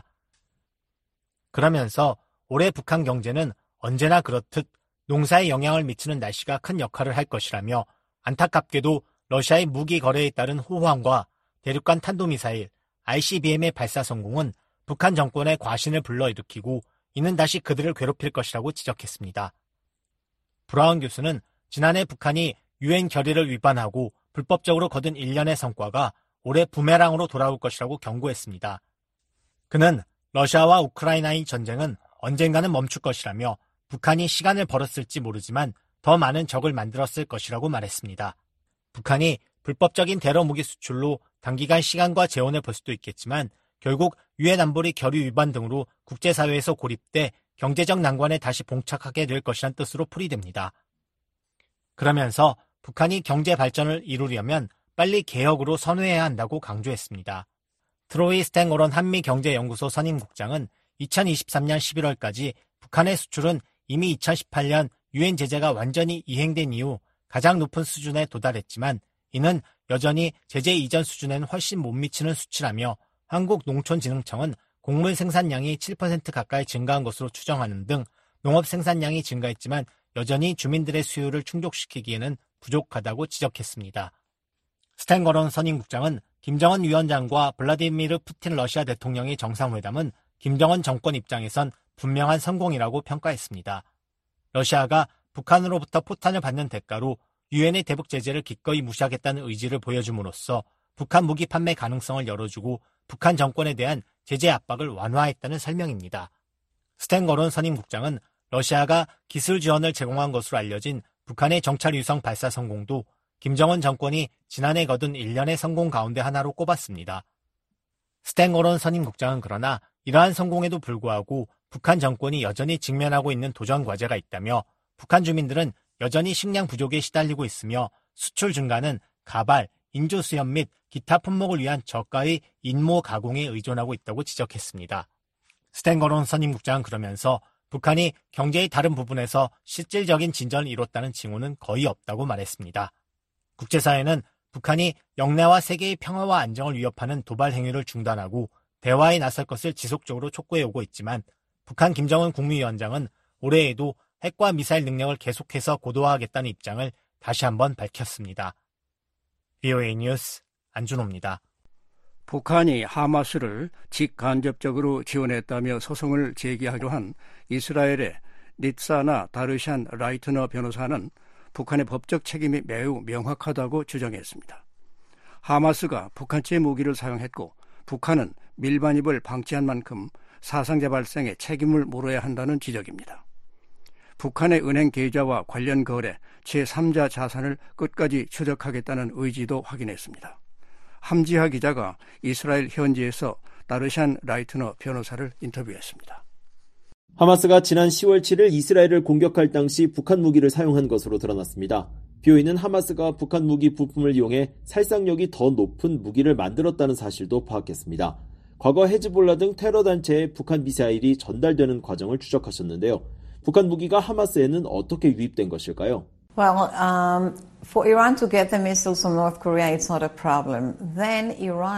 S14: 그러면서 올해 북한 경제는 언제나 그렇듯 농사에 영향을 미치는 날씨가 큰 역할을 할 것이라며 안타깝게도 러시아의 무기 거래에 따른 호황과 대륙간 탄도미사일 ICBM의 발사 성공은 북한 정권의 과신을 불러일으키고 이는 다시 그들을 괴롭힐 것이라고 지적했습니다. 브라운 교수는 지난해 북한이 유엔 결의를 위반하고 불법적으로 거둔 일련의 성과가 올해 부메랑으로 돌아올 것이라고 경고했습니다. 그는 러시아와 우크라이나의 전쟁은 언젠가는 멈출 것이라며 북한이 시간을 벌었을지 모르지만 더 많은 적을 만들었을 것이라고 말했습니다. 북한이 불법적인 테러 무기 수출로 단기간 시간과 재원을 벌 수도 있겠지만 결국 유엔 안보리 결의 위반 등으로 국제사회에서 고립돼 경제적 난관에 다시 봉착하게 될 것이란 뜻으로 풀이됩니다. 그러면서 북한이 경제 발전을 이루려면 빨리 개혁으로 선회해야 한다고 강조했습니다. 트로이 스탱오런 한미경제연구소 선임국장은 2023년 11월까지 북한의 수출은 이미 2018년 유엔 제재가 완전히 이행된 이후 가장 높은 수준에 도달했지만 이는 여전히 제재 이전 수준에는 훨씬 못 미치는 수치라며 한국농촌진흥청은 곡물 생산량이 7% 가까이 증가한 것으로 추정하는 등 농업 생산량이 증가했지만 여전히 주민들의 수요를 충족시키기에는 부족하다고 지적했습니다. 스탠거론 선임국장은 김정은 위원장과 블라디미르 푸틴 러시아 대통령의 정상회담은 김정은 정권 입장에선 분명한 성공이라고 평가했습니다. 러시아가 북한으로부터 포탄을 받는 대가로 유엔의 대북 제재를 기꺼이 무시하겠다는 의지를 보여줌으로써 북한 무기 판매 가능성을 열어주고 북한 정권에 대한 제재 압박을 완화했다는 설명입니다. 스탠거론 선임국장은 러시아가 기술 지원을 제공한 것으로 알려진 북한의 정찰 위성 발사 성공도 김정은 정권이 지난해 거둔 1년의 성공 가운데 하나로 꼽았습니다. 스탠거론 선임국장은 그러나 이러한 성공에도 불구하고 북한 정권이 여전히 직면하고 있는 도전 과제가 있다며 북한 주민들은 여전히 식량 부족에 시달리고 있으며 수출 증가는 가발, 인조수염 및 기타 품목을 위한 저가의 인모 가공에 의존하고 있다고 지적했습니다. 스탠거론 선임국장은 그러면서 북한이 경제의 다른 부분에서 실질적인 진전을 이뤘다는 징후는 거의 없다고 말했습니다. 국제사회는 북한이 영내와 세계의 평화와 안정을 위협하는 도발 행위를 중단하고 대화에 나설 것을 지속적으로 촉구해오고 있지만 북한 김정은 국무위원장은 올해에도 핵과 미사일 능력을 계속해서 고도화하겠다는 입장을 다시 한번 밝혔습니다. VOA 뉴스 안준호입니다.
S2: 북한이 하마스를 직간접적으로 지원했다며 소송을 제기하기로 한 이스라엘의 닛사나 다르샨 라이트너 변호사는 북한의 법적 책임이 매우 명확하다고 주장했습니다. 하마스가 북한chế 무기를 사용했고 북한은 밀반입을 방치한 만큼 사상자 발생에 책임을 물어야 한다는 지적입니다. 북한의 은행 계좌와 관련 거래, 제3자 자산을 끝까지 추적하겠다는 의지도 확인했습니다. 함지하 기자가 이스라엘 현지에서 다르샨 라이트너 변호사를 인터뷰했습니다.
S15: 하마스가 지난 10월 7일 이스라엘을 공격할 당시 북한 무기를 사용한 것으로 드러났습니다. BOE는 하마스가 북한 무기 부품을 이용해 살상력이 더 높은 무기를 만들었다는 사실도 파악했습니다. 과거 헤즈볼라 등 테러 단체에 북한 미사일이 전달되는 과정을 추적하셨는데요. 북한 무기가 하마스에는 어떻게 유입된 것일까요?
S16: Well, for Iran to get the missiles from North Korea, it's not a problem. Then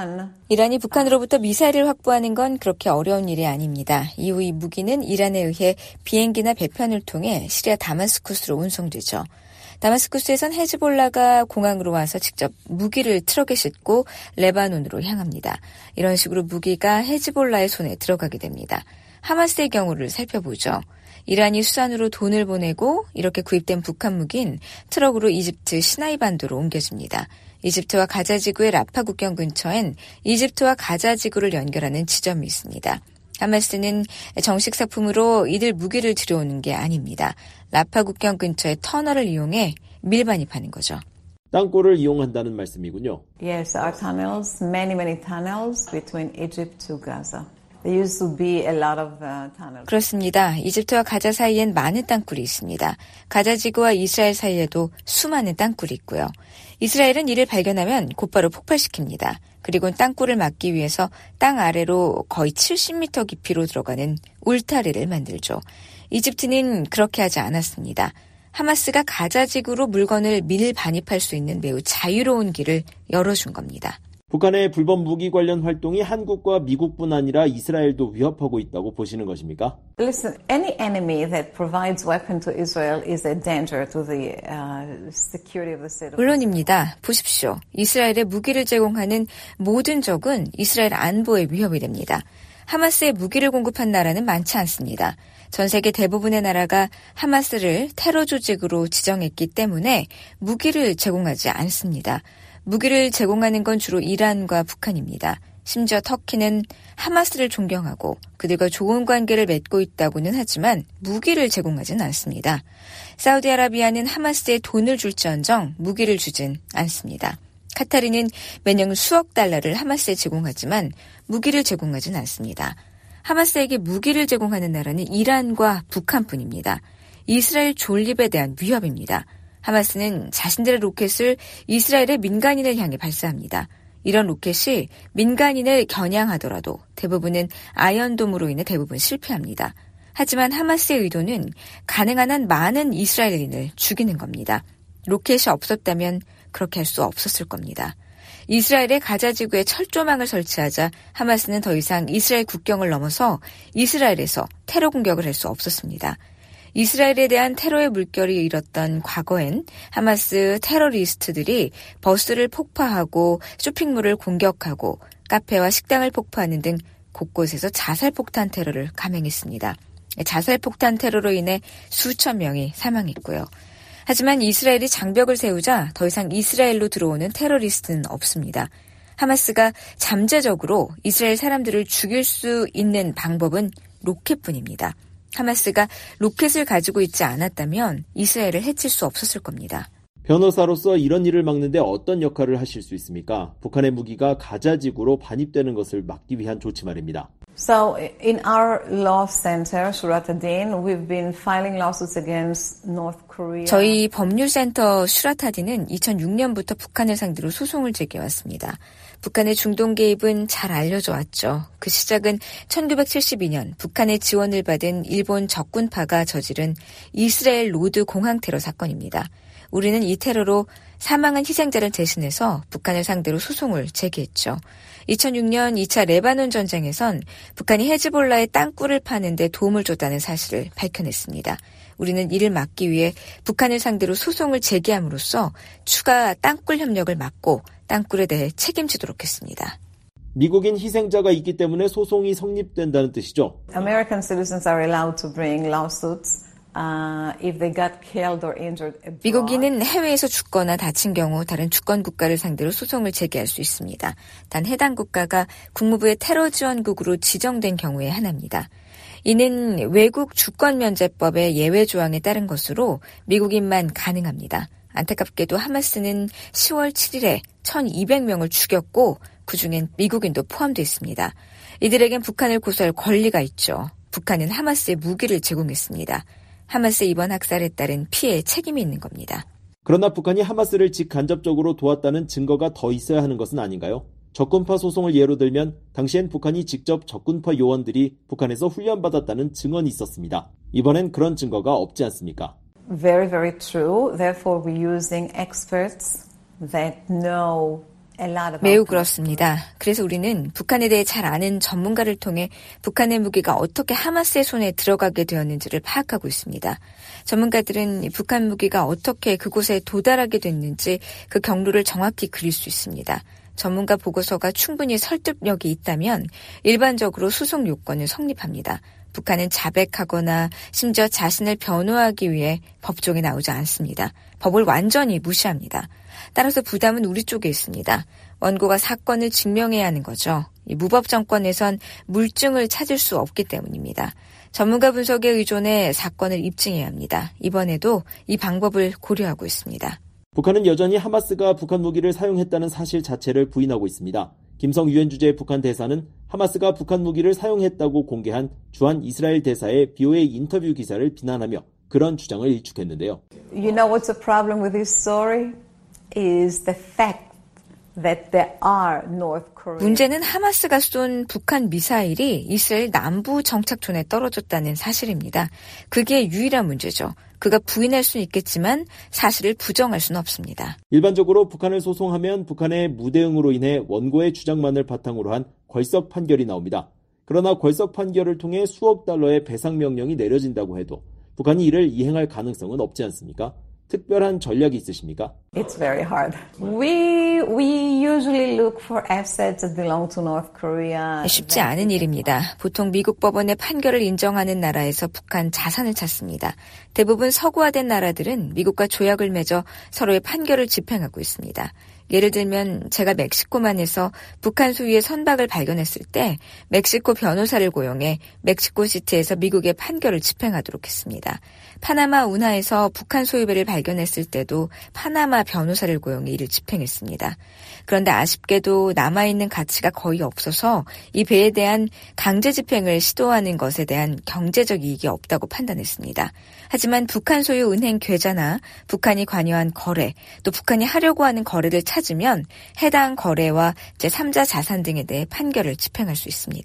S13: 이란이 북한으로부터 미사일을 확보하는 건 그렇게 어려운 일이 아닙니다. 이후 이 무기는 이란에 의해 비행기나 배편을 통해 시리아 다마스쿠스로 운송되죠. 다마스쿠스에선 헤즈볼라가 공항으로 와서 직접 무기를 트럭에 싣고 레바논으로 향합니다. 이런 식으로 무기가 헤즈볼라의 손에 들어가게 됩니다. 하마스의 경우를 살펴보죠. 이란이 수단으로 돈을 보내고 이렇게 구입된 북한 무기는 트럭으로 이집트 시나이 반도로 옮겨집니다. 이집트와 가자지구의 라파 국경 근처엔 이집트와 가자지구를 연결하는 지점이 있습니다. 하마스는 정식 상품으로 이들 무기를 들여오는 게 아닙니다. 라파 국경 근처의 터널을 이용해 밀반입하는 거죠.
S15: 땅굴을 이용한다는 말씀이군요.
S16: Yes, our tunnels, many tunnels between Egypt to Gaza. There used to be a lot of tunnels.
S13: 그렇습니다. 이집트와 가자 사이엔 많은 땅굴이 있습니다. 가자 지구와 이스라엘 사이에도 수많은 땅굴이 있고요. 이스라엘은 이를 발견하면 곧바로 폭발시킵니다. 그리고 땅굴을 막기 위해서 땅 아래로 거의 70m 깊이로 들어가는 울타리를 만들죠. 이집트는 그렇게 하지 않았습니다. 하마스가 가자 지구로 물건을 밀반입할 수 있는 매우 자유로운 길을 열어준 겁니다.
S15: 북한의 불법 무기 관련 활동이 한국과 미국뿐 아니라 이스라엘도 위협하고 있다고 보시는 것입니까?
S16: Listen, any enemy that provides weapon to Israel is a danger to the security of the state.
S13: 물론입니다. 보십시오. 이스라엘에 무기를 제공하는 모든 적은 이스라엘 안보에 위협이 됩니다. 하마스에 무기를 공급한 나라는 많지 않습니다. 전 세계 대부분의 나라가 하마스를 테러 조직으로 지정했기 때문에 무기를 제공하지 않습니다. 무기를 제공하는 건 주로 이란과 북한입니다. 심지어 터키는 하마스를 존경하고 그들과 좋은 관계를 맺고 있다고는 하지만 무기를 제공하진 않습니다. 사우디아라비아는 하마스에 돈을 줄지언정 무기를 주진 않습니다. 카타르는 매년 수억 달러를 하마스에 제공하지만 무기를 제공하진 않습니다. 하마스에게 무기를 제공하는 나라는 이란과 북한뿐입니다. 이스라엘 존립에 대한 위협입니다. 하마스는 자신들의 로켓을 이스라엘의 민간인을 향해 발사합니다. 이런 로켓이 민간인을 겨냥하더라도 대부분은 아이언돔으로 인해 대부분 실패합니다. 하지만 하마스의 의도는 가능한 한 많은 이스라엘인을 죽이는 겁니다. 로켓이 없었다면 그렇게 할 수 없었을 겁니다. 이스라엘의 가자 지구에 철조망을 설치하자 하마스는 더 이상 이스라엘 국경을 넘어서 이스라엘에서 테러 공격을 할 수 없었습니다. 이스라엘에 대한 테러의 물결이 일었던 과거엔 하마스 테러리스트들이 버스를 폭파하고 쇼핑몰을 공격하고 카페와 식당을 폭파하는 등 곳곳에서 자살폭탄 테러를 감행했습니다. 자살폭탄 테러로 인해 수천 명이 사망했고요. 하지만 이스라엘이 장벽을 세우자 더 이상 이스라엘로 들어오는 테러리스트는 없습니다. 하마스가 잠재적으로 이스라엘 사람들을 죽일 수 있는 방법은 로켓뿐입니다. 하마스가 로켓을 가지고 있지 않았다면 이스라엘을 해칠 수 없었을 겁니다.
S15: 변호사로서 이런 일을 막는데 어떤 역할을 하실 수 있습니까? 북한의 무기가 가자 지구로 반입되는 것을 막기 위한 조치 말입니다.
S16: So in our law center, Surat ad-Din, we've been filing lawsuits against North Korea.
S13: 저희 법률센터 슈라타딘은 2006년부터 북한을 상대로 소송을 제기해왔습니다. 북한의 중동 개입은 잘 알려져 왔죠. 그 시작은 1972년 북한의 지원을 받은 일본 적군파가 저지른 이스라엘 로드 공항 테러 사건입니다. 우리는 이 테러로 사망한 희생자를 대신해서 북한을 상대로 소송을 제기했죠. 2006년 2차 레바논 전쟁에선 북한이 헤즈볼라의 땅굴을 파는 데 도움을 줬다는 사실을 밝혀냈습니다. 우리는 이를 막기 위해 북한을 상대로 소송을 제기함으로써 추가 땅굴 협력을 막고 땅굴에 대해 책임지도록 했습니다.
S15: 미국인 희생자가 있기 때문에 소송이 성립된다는 뜻이죠.
S16: American citizens are allowed to bring lawsuits. If they got killed or injured abroad.
S13: 미국인은 해외에서 죽거나 다친 경우 다른 주권 국가를 상대로 소송을 제기할 수 있습니다. 단 해당 국가가 국무부의 테러 지원국으로 지정된 경우에 하나입니다. 이는 외국 주권면제법의 예외 조항에 따른 것으로 미국인만 가능합니다. 안타깝게도 하마스는 10월 7일에 1,200명을 죽였고 그중엔 미국인도 포함되어 있습니다. 이들에겐 북한을 고소할 권리가 있죠. 북한은 하마스에 무기를 제공했습니다. 하마스의 이번 학살에 따른 피해에 책임이 있는 겁니다.
S15: 그러나 북한이 하마스를 직간접적으로 도왔다는 증거가 더 있어야 하는 것은 아닌가요? 적군파 소송을 예로 들면 당시엔 북한이 직접 적군파 요원들이 북한에서 훈련받았다는 증언이 있었습니다. 이번엔 그런 증거가 없지 않습니까?
S16: Very, very true. Therefore, we're using experts that know
S13: 매우 그렇습니다. 그래서 우리는 북한에 대해 잘 아는 전문가를 통해 북한의 무기가 어떻게 하마스의 손에 들어가게 되었는지를 파악하고 있습니다. 전문가들은 북한 무기가 어떻게 그곳에 도달하게 됐는지 그 경로를 정확히 그릴 수 있습니다. 전문가 보고서가 충분히 설득력이 있다면 일반적으로 수송 요건은 성립합니다. 북한은 자백하거나 심지어 자신을 변호하기 위해 법정에 나오지 않습니다. 법을 완전히 무시합니다. 따라서 부담은 우리 쪽에 있습니다. 원고가 사건을 증명해야 하는 거죠. 이 무법 정권에선 물증을 찾을 수 없기 때문입니다. 전문가 분석에 의존해 사건을 입증해야 합니다. 이번에도 이 방법을 고려하고 있습니다.
S15: 북한은 여전히 하마스가 북한 무기를 사용했다는 사실 자체를 부인하고 있습니다. 김성 유엔 주재 북한 대사는 하마스가 북한 무기를 사용했다고 공개한 주한 이스라엘 대사의 BOA 인터뷰 기사를 비난하며 그런 주장을 일축했는데요.
S16: You know what's the problem with this story? Is the fact that there are North Korean.
S13: 문제는 하마스가 쏜 북한 미사일이 이스라엘 남부 정착촌에 떨어졌다는 사실입니다. 그게 유일한 문제죠. 그가 부인할 수는 있겠지만 사실을 부정할 수는 없습니다.
S15: 일반적으로 북한을 소송하면 북한의 무대응으로 인해 원고의 주장만을 바탕으로 한 궐석 판결이 나옵니다. 그러나 궐석 판결을 통해 수억 달러의 배상 명령이 내려진다고 해도 북한이 이를 이행할 가능성은 없지 않습니까? 특별한 전략이 있으십니까?
S16: It's very hard. We usually look for assets that belong to North Korea.
S13: 쉽지 않은 일입니다. 보통 미국 법원의 판결을 인정하는 나라에서 북한 자산을 찾습니다. 대부분 서구화된 나라들은 미국과 조약을 맺어 서로의 판결을 집행하고 있습니다. 예를 들면 제가 멕시코만에서 북한 소유의 선박을 발견했을 때 멕시코 변호사를 고용해 멕시코시티에서 미국의 판결을 집행하도록 했습니다. 파나마 운하에서 북한 소유배를 발견했을 때도 파나마 변호사를 고용해 이를 집행했습니다. 그런데 아쉽게도 남아있는 가치가 거의 없어서 이 배에 대한 강제 집행을 시도하는 것에 대한 경제적 이익이 없다고 판단했습니다. 하지만 북한 소유 은행 계좌나 북한이 관여한 거래, 또 북한이 하려고 하는 거래를 찾으면 해당 거래와 제3자 자산 등에 대해 판결을 집행할 수 있습니다.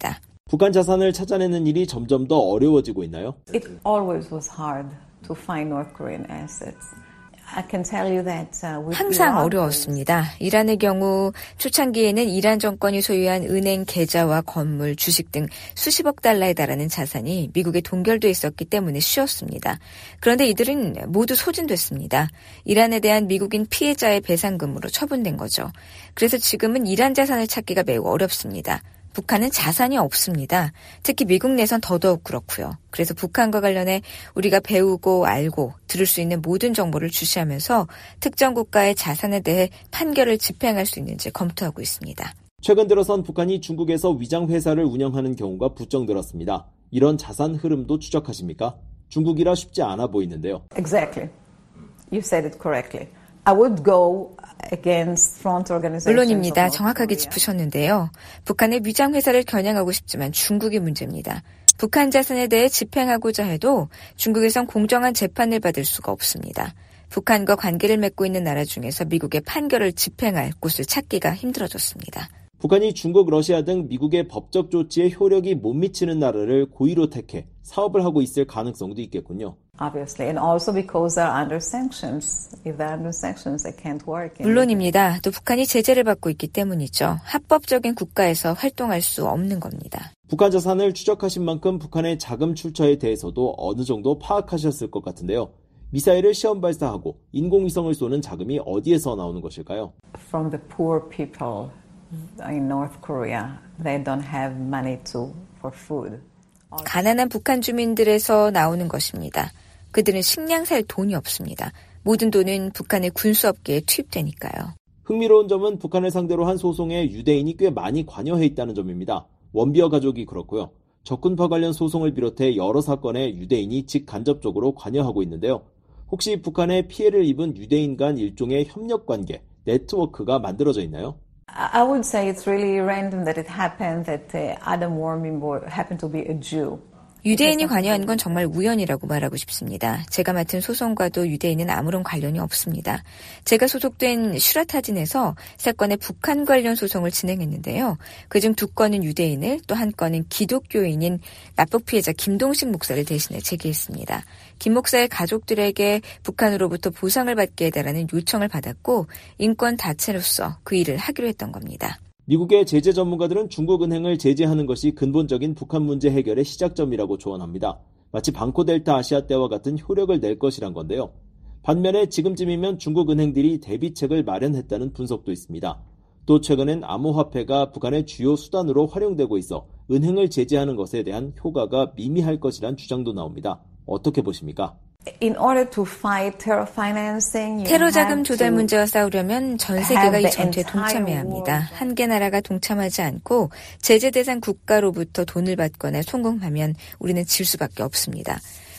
S15: 북한 자산을 찾아내는 일이 점점 더 어려워지고 있나요?
S16: It always was hard to find North Korean assets. I can tell you that with
S13: 항상
S16: Iran,
S13: 어려웠습니다. 이란의 경우 초창기에는 이란 정권이 소유한 은행 계좌와 건물, 주식 등 수십억 달러에 달하는 자산이 미국에 동결돼 있었기 때문에 쉬웠습니다. 그런데 이들은 모두 소진됐습니다. 이란에 대한 미국인 피해자의 배상금으로 처분된 거죠. 그래서 지금은 이란 자산을 찾기가 매우 어렵습니다. 북한은 자산이 없습니다. 특히 미국 내선 더더욱 그렇고요. 그래서 북한과 관련해 우리가 배우고 알고 들을 수 있는 모든 정보를 주시하면서 특정 국가의 자산에 대해 판결을 집행할 수 있는지 검토하고 있습니다.
S15: 최근 들어선 북한이 중국에서 위장 회사를 운영하는 경우가 부쩍 늘었습니다. 이런 자산 흐름도 추적하십니까? 중국이라 쉽지 않아 보이는데요.
S16: Exactly. You said it correctly. I would go against front organizations.
S13: 물론입니다. 정확하게 짚으셨는데요. 북한의 위장 회사를 겨냥하고 싶지만 중국이 문제입니다. 북한 자산에 대해 집행하고자 해도 중국에선 공정한 재판을 받을 수가 없습니다. 북한과 관계를 맺고 있는 나라 중에서 미국의 판결을 집행할 곳을 찾기가 힘들어졌습니다.
S15: 북한이 중국, 러시아 등 미국의 법적 조치에 효력이 못 미치는 나라를 고의로 택해 사업을 하고 있을 가능성도 있겠군요.
S16: Obviously, and also because they're under sanctions. If they're under sanctions, they can't work.
S13: 물론입니다. 또 북한이 제재를 받고 있기 때문이죠. 합법적인 국가에서 활동할 수 없는 겁니다.
S15: 북한 자산을 추적하신 만큼 북한의 자금 출처에 대해서도 어느 정도 파악하셨을 것 같은데요. 미사일을 시험 발사하고 인공위성을 쏘는 자금이 어디에서 나오는 것일까요?
S16: From the poor people in North Korea, they don't have money for food.
S13: 가난한 북한 주민들에서 나오는 것입니다. 그들은 식량 살 돈이 없습니다. 모든 돈은 북한의 군수업계에 투입되니까요.
S15: 흥미로운 점은 북한을 상대로 한 소송에 유대인이 꽤 많이 관여해 있다는 점입니다. 원비어 가족이 그렇고요. 적군파 관련 소송을 비롯해 여러 사건에 유대인이 직간접적으로 관여하고 있는데요. 혹시 북한에 피해를 입은 유대인 간 일종의 협력관계, 네트워크가 만들어져 있나요?
S16: I would say it's really random that it happened that Adam Warming happened to be a Jew.
S13: 유대인이 관여한 건 정말 우연이라고 말하고 싶습니다. 제가 맡은 소송과도 유대인은 아무런 관련이 없습니다. 제가 소속된 슈라타진에서 3건의 북한 관련 소송을 진행했는데요. 그중 2건은 유대인을, 또 1건은 기독교인인 납북 피해자 김동식 목사를 대신해 제기했습니다. 김 목사의 가족들에게 북한으로부터 보상을 받게 해달라는 요청을 받았고 인권 단체로서 그 일을 하기로 했던 겁니다.
S15: 미국의 제재 전문가들은 중국은행을 제재하는 것이 근본적인 북한 문제 해결의 시작점이라고 조언합니다. 마치 방코델타 아시아 때와 같은 효력을 낼 것이란 건데요. 반면에 지금쯤이면 중국 은행들이 대비책을 마련했다는 분석도 있습니다. 또 최근엔 암호화폐가 북한의 주요 수단으로 활용되고 있어 은행을 제재하는 것에 대한 효과가 미미할 것이란 주장도 나옵니다. 어떻게 보십니까?
S16: In order to fight terror financing,
S13: 테러 자금 조달 문제와 싸우려면 전 세계가 이 전투에 동참해야 합니다. 한 개 나라가 동참하지 않고 제재 대상 국가로부터 돈을 받거나 성공하면 우리는 질 수밖에 없습니다.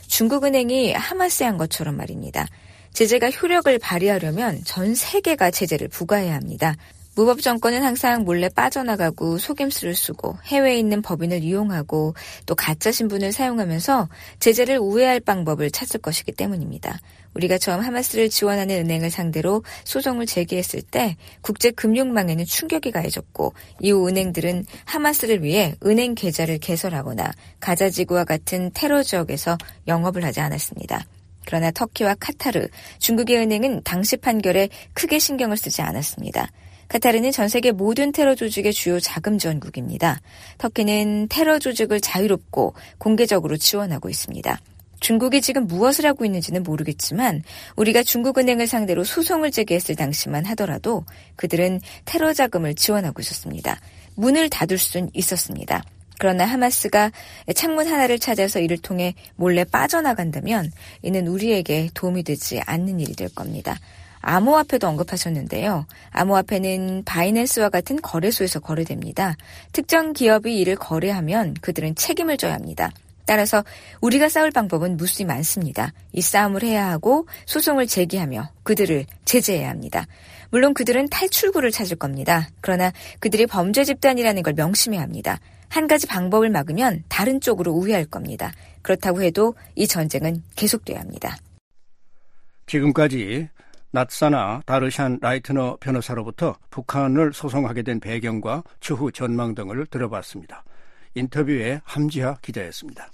S13: 중국은행이 하마스에 한 것처럼 말입니다. 제재가 효력을 발휘하려면 전 세계가 제재를 부과해야 합니다. 무법 정권은 항상 몰래 빠져나가고 속임수를 쓰고 해외에 있는 법인을 이용하고 또 가짜 신분을 사용하면서 제재를 우회할 방법을 찾을 것이기 때문입니다. 우리가 처음 하마스를 지원하는 은행을 상대로 소송을 제기했을 때 국제금융망에는 충격이 가해졌고 이후 은행들은 하마스를 위해 은행 계좌를 개설하거나 가자지구와 같은 테러 지역에서 영업을 하지 않았습니다. 그러나 터키와 카타르, 중국의 은행은 당시 판결에 크게 신경을 쓰지 않았습니다. 카타르는 전 세계 모든 테러 조직의 주요 자금 지원국입니다. 터키는 테러 조직을 자유롭고 공개적으로 지원하고 있습니다. 중국이 지금 무엇을 하고 있는지는 모르겠지만 우리가 중국은행을 상대로 소송을 제기했을 당시만 하더라도 그들은 테러 자금을 지원하고 있었습니다. 문을 닫을 수는 있었습니다. 그러나 하마스가 창문 하나를 찾아서 이를 통해 몰래 빠져나간다면 이는 우리에게 도움이 되지 않는 일이 될 겁니다. 암호화폐도 언급하셨는데요. 암호화폐는 바이낸스와 같은 거래소에서 거래됩니다. 특정 기업이 이를 거래하면 그들은 책임을 져야 합니다. 따라서 우리가 싸울 방법은 무수히 많습니다. 이 싸움을 해야 하고 소송을 제기하며 그들을 제재해야 합니다. 물론 그들은 탈출구를 찾을 겁니다. 그러나 그들이 범죄 집단이라는 걸 명심해야 합니다. 한 가지 방법을 막으면 다른 쪽으로 우회할 겁니다. 그렇다고 해도 이 전쟁은 계속돼야 합니다.
S2: 지금까지 나트사나 다르샨 라이트너 변호사로부터 북한을 소송하게 된 배경과 추후 전망 등을 들어봤습니다. 인터뷰에 함지하 기자였습니다.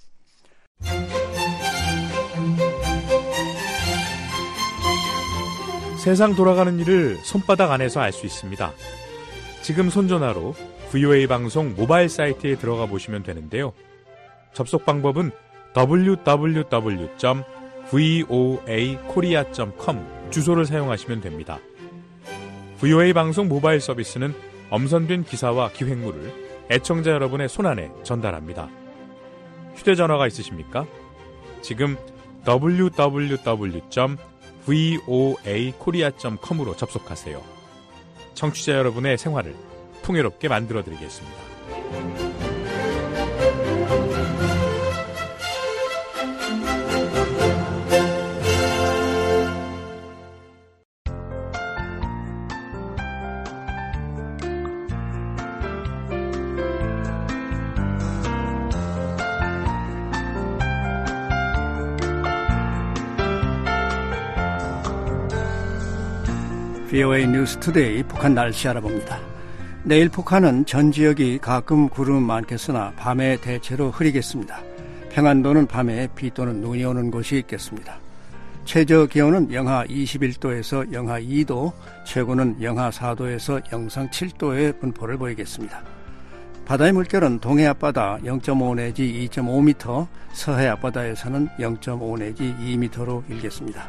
S17: 세상 돌아가는 일을 손바닥 안에서 알 수 있습니다. 지금 손전화로 VOA 방송 모바일 사이트에 들어가 보시면 되는데요. 접속 방법은 www.voakorea.com 주소를 사용하시면 됩니다. VOA 방송 모바일 서비스는 엄선된 기사와 기획물을 애청자 여러분의 손안에 전달합니다. 휴대전화가 있으십니까? 지금 www.voakorea.com으로 접속하세요. 청취자 여러분의 생활을 풍요롭게 만들어드리겠습니다.
S2: VOA 뉴스 투데이 북한 날씨 알아봅니다. 내일 북한은 전 지역이 가끔 구름 많겠으나 밤에 대체로 흐리겠습니다. 평안도는 밤에 비 또는 눈이 오는 곳이 있겠습니다. 최저 기온은 영하 21도에서 영하 2도, 최고는 영하 4도에서 영상 7도의 분포를 보이겠습니다. 바다의 물결은 동해 앞바다 0.5 내지 2.5m, 서해 앞바다에서는 0.5 내지 2m로 일겠습니다.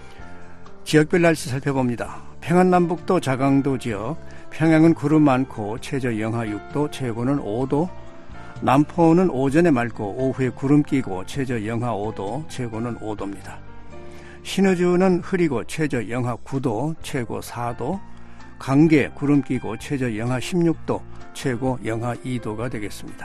S2: 지역별 날씨 살펴봅니다. 평안남북도 자강도 지역, 평양은 구름 많고 최저 영하 6도, 최고는 5도, 남포는 오전에 맑고 오후에 구름 끼고 최저 영하 5도, 최고는 5도입니다. 신의주는 흐리고 최저 영하 9도, 최고 4도, 강계 구름 끼고 최저 영하 16도, 최고 영하 2도가 되겠습니다.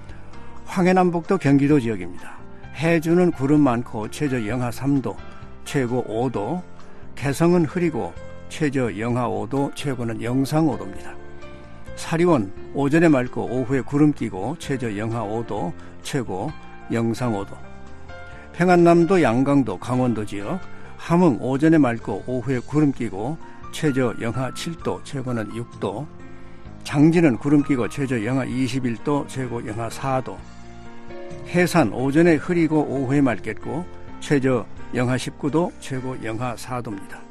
S2: 황해남북도 경기도 지역입니다. 해주는 구름 많고 최저 영하 3도, 최고 5도, 개성은 흐리고 최저 영하 5도, 최고는 영상 5도입니다. 사리원 오전에 맑고 오후에 구름 끼고 최저 영하 5도, 최고 영상 5도. 평안남도 양강도 강원도 지역, 함흥 오전에 맑고 오후에 구름 끼고 최저 영하 7도, 최고는 6도. 장진은 구름 끼고 최저 영하 21도, 최고 영하 4도. 해산 오전에 흐리고 오후에 맑겠고 최저 영하 19도, 최고 영하 4도입니다.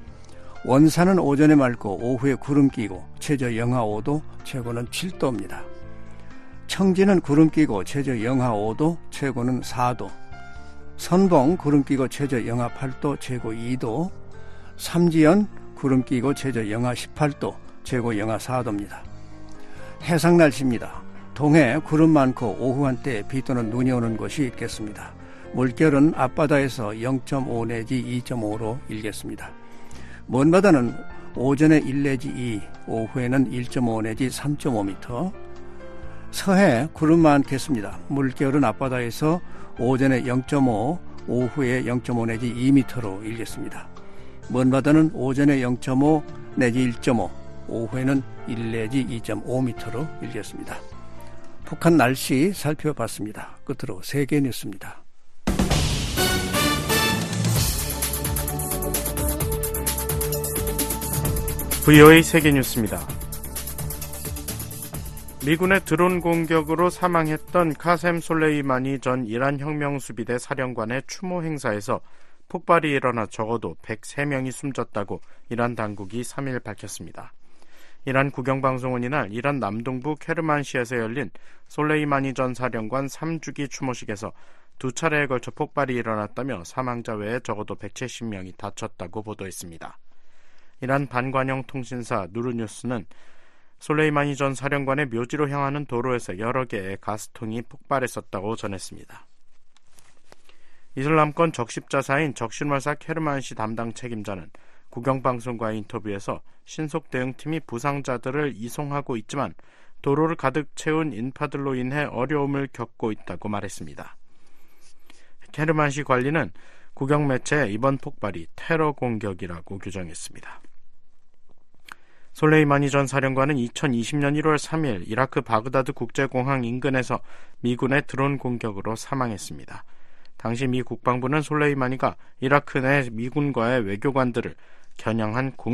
S2: 원산은 오전에 맑고 오후에 구름 끼고 최저 영하 5도, 최고는 7도입니다. 청진은 구름 끼고 최저 영하 5도, 최고는 4도. 선봉 구름 끼고 최저 영하 8도, 최고 2도. 삼지연 구름 끼고 최저 영하 18도, 최고 영하 4도입니다. 해상 날씨입니다. 동해 구름 많고 오후 한때 비 또는 눈이 오는 곳이 있겠습니다. 물결은 앞바다에서 0.5 내지 2.5로 일겠습니다. 먼 바다는 오전에 1 내지 2, 오후에는 1.5 내지 3.5m. 서해 구름 많겠습니다. 물결은 앞바다에서 오전에 0.5, 오후에 0.5 내지 2m로 일겠습니다. 먼 바다는 오전에 0.5 내지 1.5, 오후에는 1 내지 2.5m로 일겠습니다. 북한 날씨 살펴봤습니다. 끝으로 세계 뉴스입니다.
S1: VOA 세계뉴스입니다. 미군의 드론 공격으로 사망했던 카셈 솔레이마니 전 이란 혁명수비대 사령관의 추모 행사에서 폭발이 일어나 적어도 103명이 숨졌다고 이란 당국이 3일 밝혔습니다. 이란 국영방송은 이날 이란 남동부 케르만시에서 열린 솔레이마니 전 사령관 3주기 추모식에서 두 차례에 걸쳐 폭발이 일어났다며 사망자 외에 적어도 170명이 다쳤다고 보도했습니다. 이란 반관영 통신사 누르뉴스는 솔레이마니 전 사령관의 묘지로 향하는 도로에서 여러 개의 가스통이 폭발했었다고 전했습니다. 이슬람권 적십자사인 적신월사 케르만시 담당 책임자는 국영방송과의 인터뷰에서 신속대응팀이 부상자들을 이송하고 있지만 도로를 가득 채운 인파들로 인해 어려움을 겪고 있다고 말했습니다. 케르만시 관리는 국영매체에 이번 폭발이 테러 공격이라고 규정했습니다. 솔레이마니 전 사령관은 2020년 1월 3일 이라크 바그다드 국제공항 인근에서 미군의 드론 공격으로 사망했습니다. 당시 미 국방부는 솔레이마니가 이라크 내 미군과의 외교관들을 겨냥한 공격을 계획해 그를 제거했다고 말했습니다.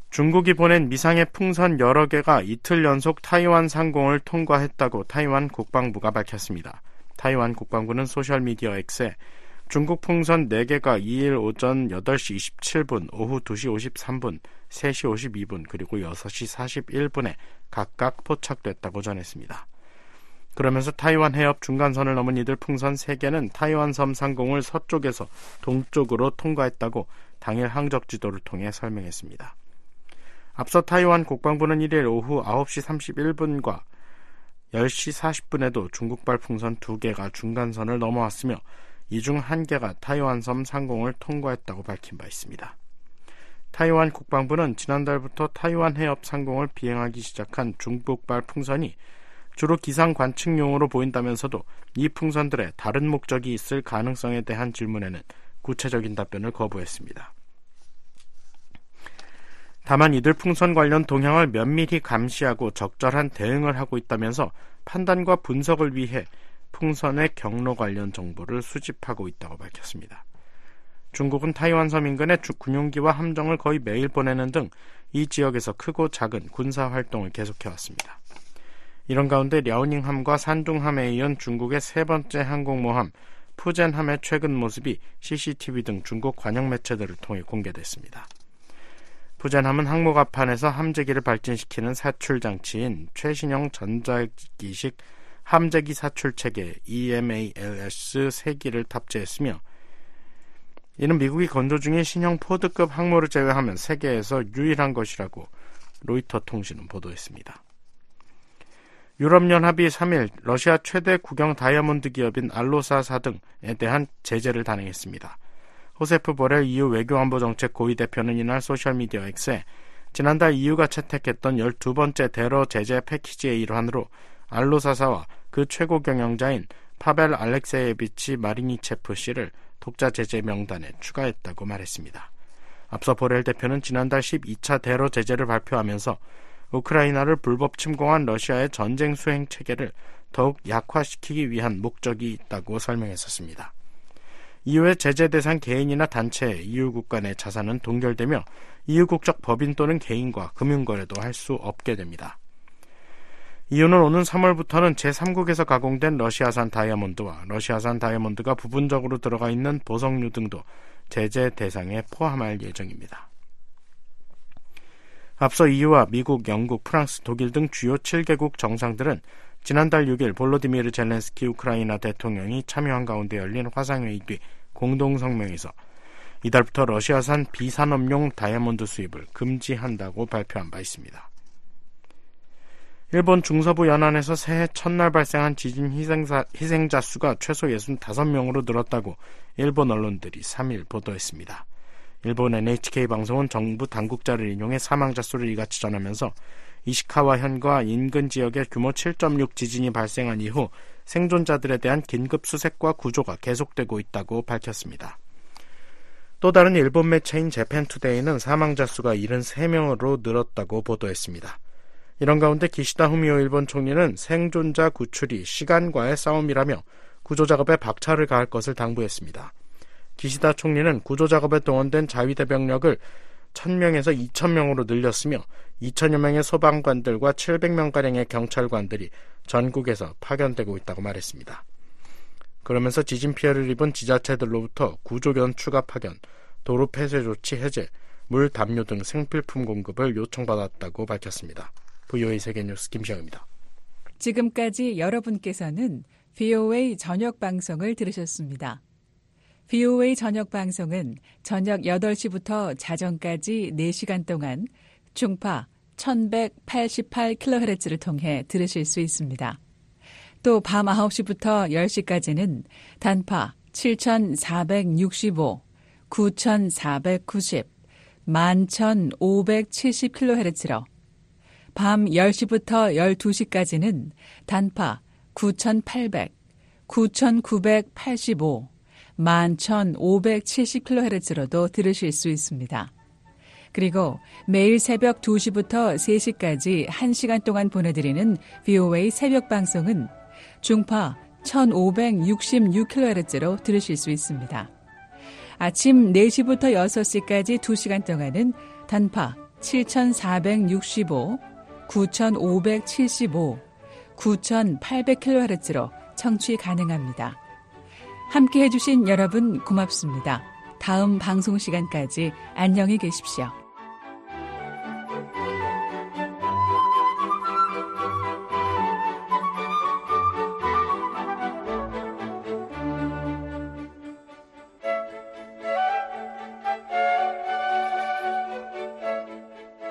S1: 중국이 보낸 미상의 풍선 여러 개가 이틀 연속 타이완 상공을 통과했다고 타이완 국방부가 밝혔습니다. 타이완 국방부는 소셜미디어 X에 중국 풍선 4개가 2일 오전 8시 27분, 오후 2시 53분, 3시 52분, 그리고 6시 41분에 각각 포착됐다고 전했습니다. 그러면서 타이완 해협 중간선을 넘은 이들 풍선 3개는 타이완 섬 상공을 서쪽에서 동쪽으로 통과했다고 당일 항적 지도를 통해 설명했습니다. 앞서 타이완 국방부는 1일 오후 9시 31분과 10시 40분에도 중국발 풍선 2개가 중간선을 넘어왔으며 이 중 1개가 타이완 섬 상공을 통과했다고 밝힌 바 있습니다. 타이완 국방부는 지난달부터 타이완 해협 상공을 비행하기 시작한 중국발 풍선이 주로 기상 관측용으로 보인다면서도 이 풍선들의 다른 목적이 있을 가능성에 대한 질문에는 구체적인 답변을 거부했습니다. 다만 이들 풍선 관련 동향을 면밀히 감시하고 적절한 대응을 하고 있다면서 판단과 분석을 위해 풍선의 경로 관련 정보를 수집하고 있다고 밝혔습니다. 중국은 타이완 섬 인근에 군용기와 함정을 거의 매일 보내는 등 이 지역에서 크고 작은 군사 활동을 계속해왔습니다. 이런 가운데 랴오닝함과 산둥함에 이은 중국의 세 번째 항공모함 푸젠함의 최근 모습이 CCTV 등 중국 관영 매체들을 통해 공개됐습니다. 푸젠함은 항모갑판에서 함재기를 발진시키는 사출장치인 최신형 전자기식 함재기 사출체계 EMALS 3기를 탑재했으며 이는 미국이 건조 중인 신형 포드급 항모를 제외하면 세계에서 유일한 것이라고 로이터 통신은 보도했습니다. 유럽연합이 3일 러시아 최대 국영 다이아몬드 기업인 알로사사 등에 대한 제재를 단행했습니다. 호세프 보렐 EU 외교안보정책 고위 대표는 이날 소셜미디어 X에 지난달 EU가 채택했던 12번째 대러 제재 패키지의 일환으로 알로사사와 그 최고 경영자인 파벨 알렉세예비치 마리니체프 씨를 독자 제재 명단에 추가했다고 말했습니다. 앞서 보렐 대표는 지난달 12차 대러 제재를 발표하면서 우크라이나를 불법 침공한 러시아의 전쟁 수행 체계를 더욱 약화시키기 위한 목적이 있다고 설명했었습니다. 이후에 제재 대상 개인이나 단체, EU 국가 내 자산은 동결되며 EU 국적 법인 또는 개인과 금융거래도 할 수 없게 됩니다. 이유는 오는 3월부터는 제3국에서 가공된 러시아산 다이아몬드와 러시아산 다이아몬드가 부분적으로 들어가 있는 보석류 등도 제재 대상에 포함할 예정입니다. 앞서 EU와 미국, 영국, 프랑스, 독일 등 주요 7개국 정상들은 지난달 6일 볼로디미르 젤렌스키 우크라이나 대통령이 참여한 가운데 열린 화상회의 뒤 공동성명에서 이달부터 러시아산 비산업용 다이아몬드 수입을 금지한다고 발표한 바 있습니다. 일본 중서부 연안에서 새해 첫날 발생한 지진 희생자 수가 최소 65명으로 늘었다고 일본 언론들이 3일 보도했습니다. 일본 NHK 방송은 정부 당국자를 인용해 사망자 수를 이같이 전하면서 이시카와 현과 인근 지역에 규모 7.6 지진이 발생한 이후 생존자들에 대한 긴급 수색과 구조가 계속되고 있다고 밝혔습니다. 또 다른 일본 매체인 재팬투데이는 사망자 수가 73명으로 늘었다고 보도했습니다. 이런 가운데 기시다 후미오 일본 총리는 생존자 구출이 시간과의 싸움이라며 구조작업에 박차를 가할 것을 당부했습니다. 기시다 총리는 구조작업에 동원된 자위대 병력을 1000명에서 2000명으로 늘렸으며 2000여 명의 소방관들과 700명가량의 경찰관들이 전국에서 파견되고 있다고 말했습니다. 그러면서 지진 피해를 입은 지자체들로부터 구조견 추가 파견, 도로 폐쇄 조치 해제, 물, 담요 등 생필품 공급을 요청받았다고 밝혔습니다. VOA 세계뉴스 김시영입니다.
S18: 지금까지 여러분께서는 VOA 저녁 방송을 들으셨습니다. VOA 저녁 방송은 저녁 8시부터 자정까지 4시간 동안 중파 1188kHz를 통해 들으실 수 있습니다. 또 밤 9시부터 10시까지는 단파 7465, 9490, 11570kHz로 밤 10시부터 12시까지는 단파 9800, 9985, 11570kHz로도 들으실 수 있습니다. 그리고 매일 새벽 2시부터 3시까지 1시간 동안 보내드리는 VOA 새벽 방송은 중파 1566kHz로 들으실 수 있습니다. 아침 4시부터 6시까지 2시간 동안은 단파 7465, 9575, 9800kHz로 청취 가능합니다. 함께 해주신 여러분 고맙습니다. 다음 방송 시간까지 안녕히 계십시오.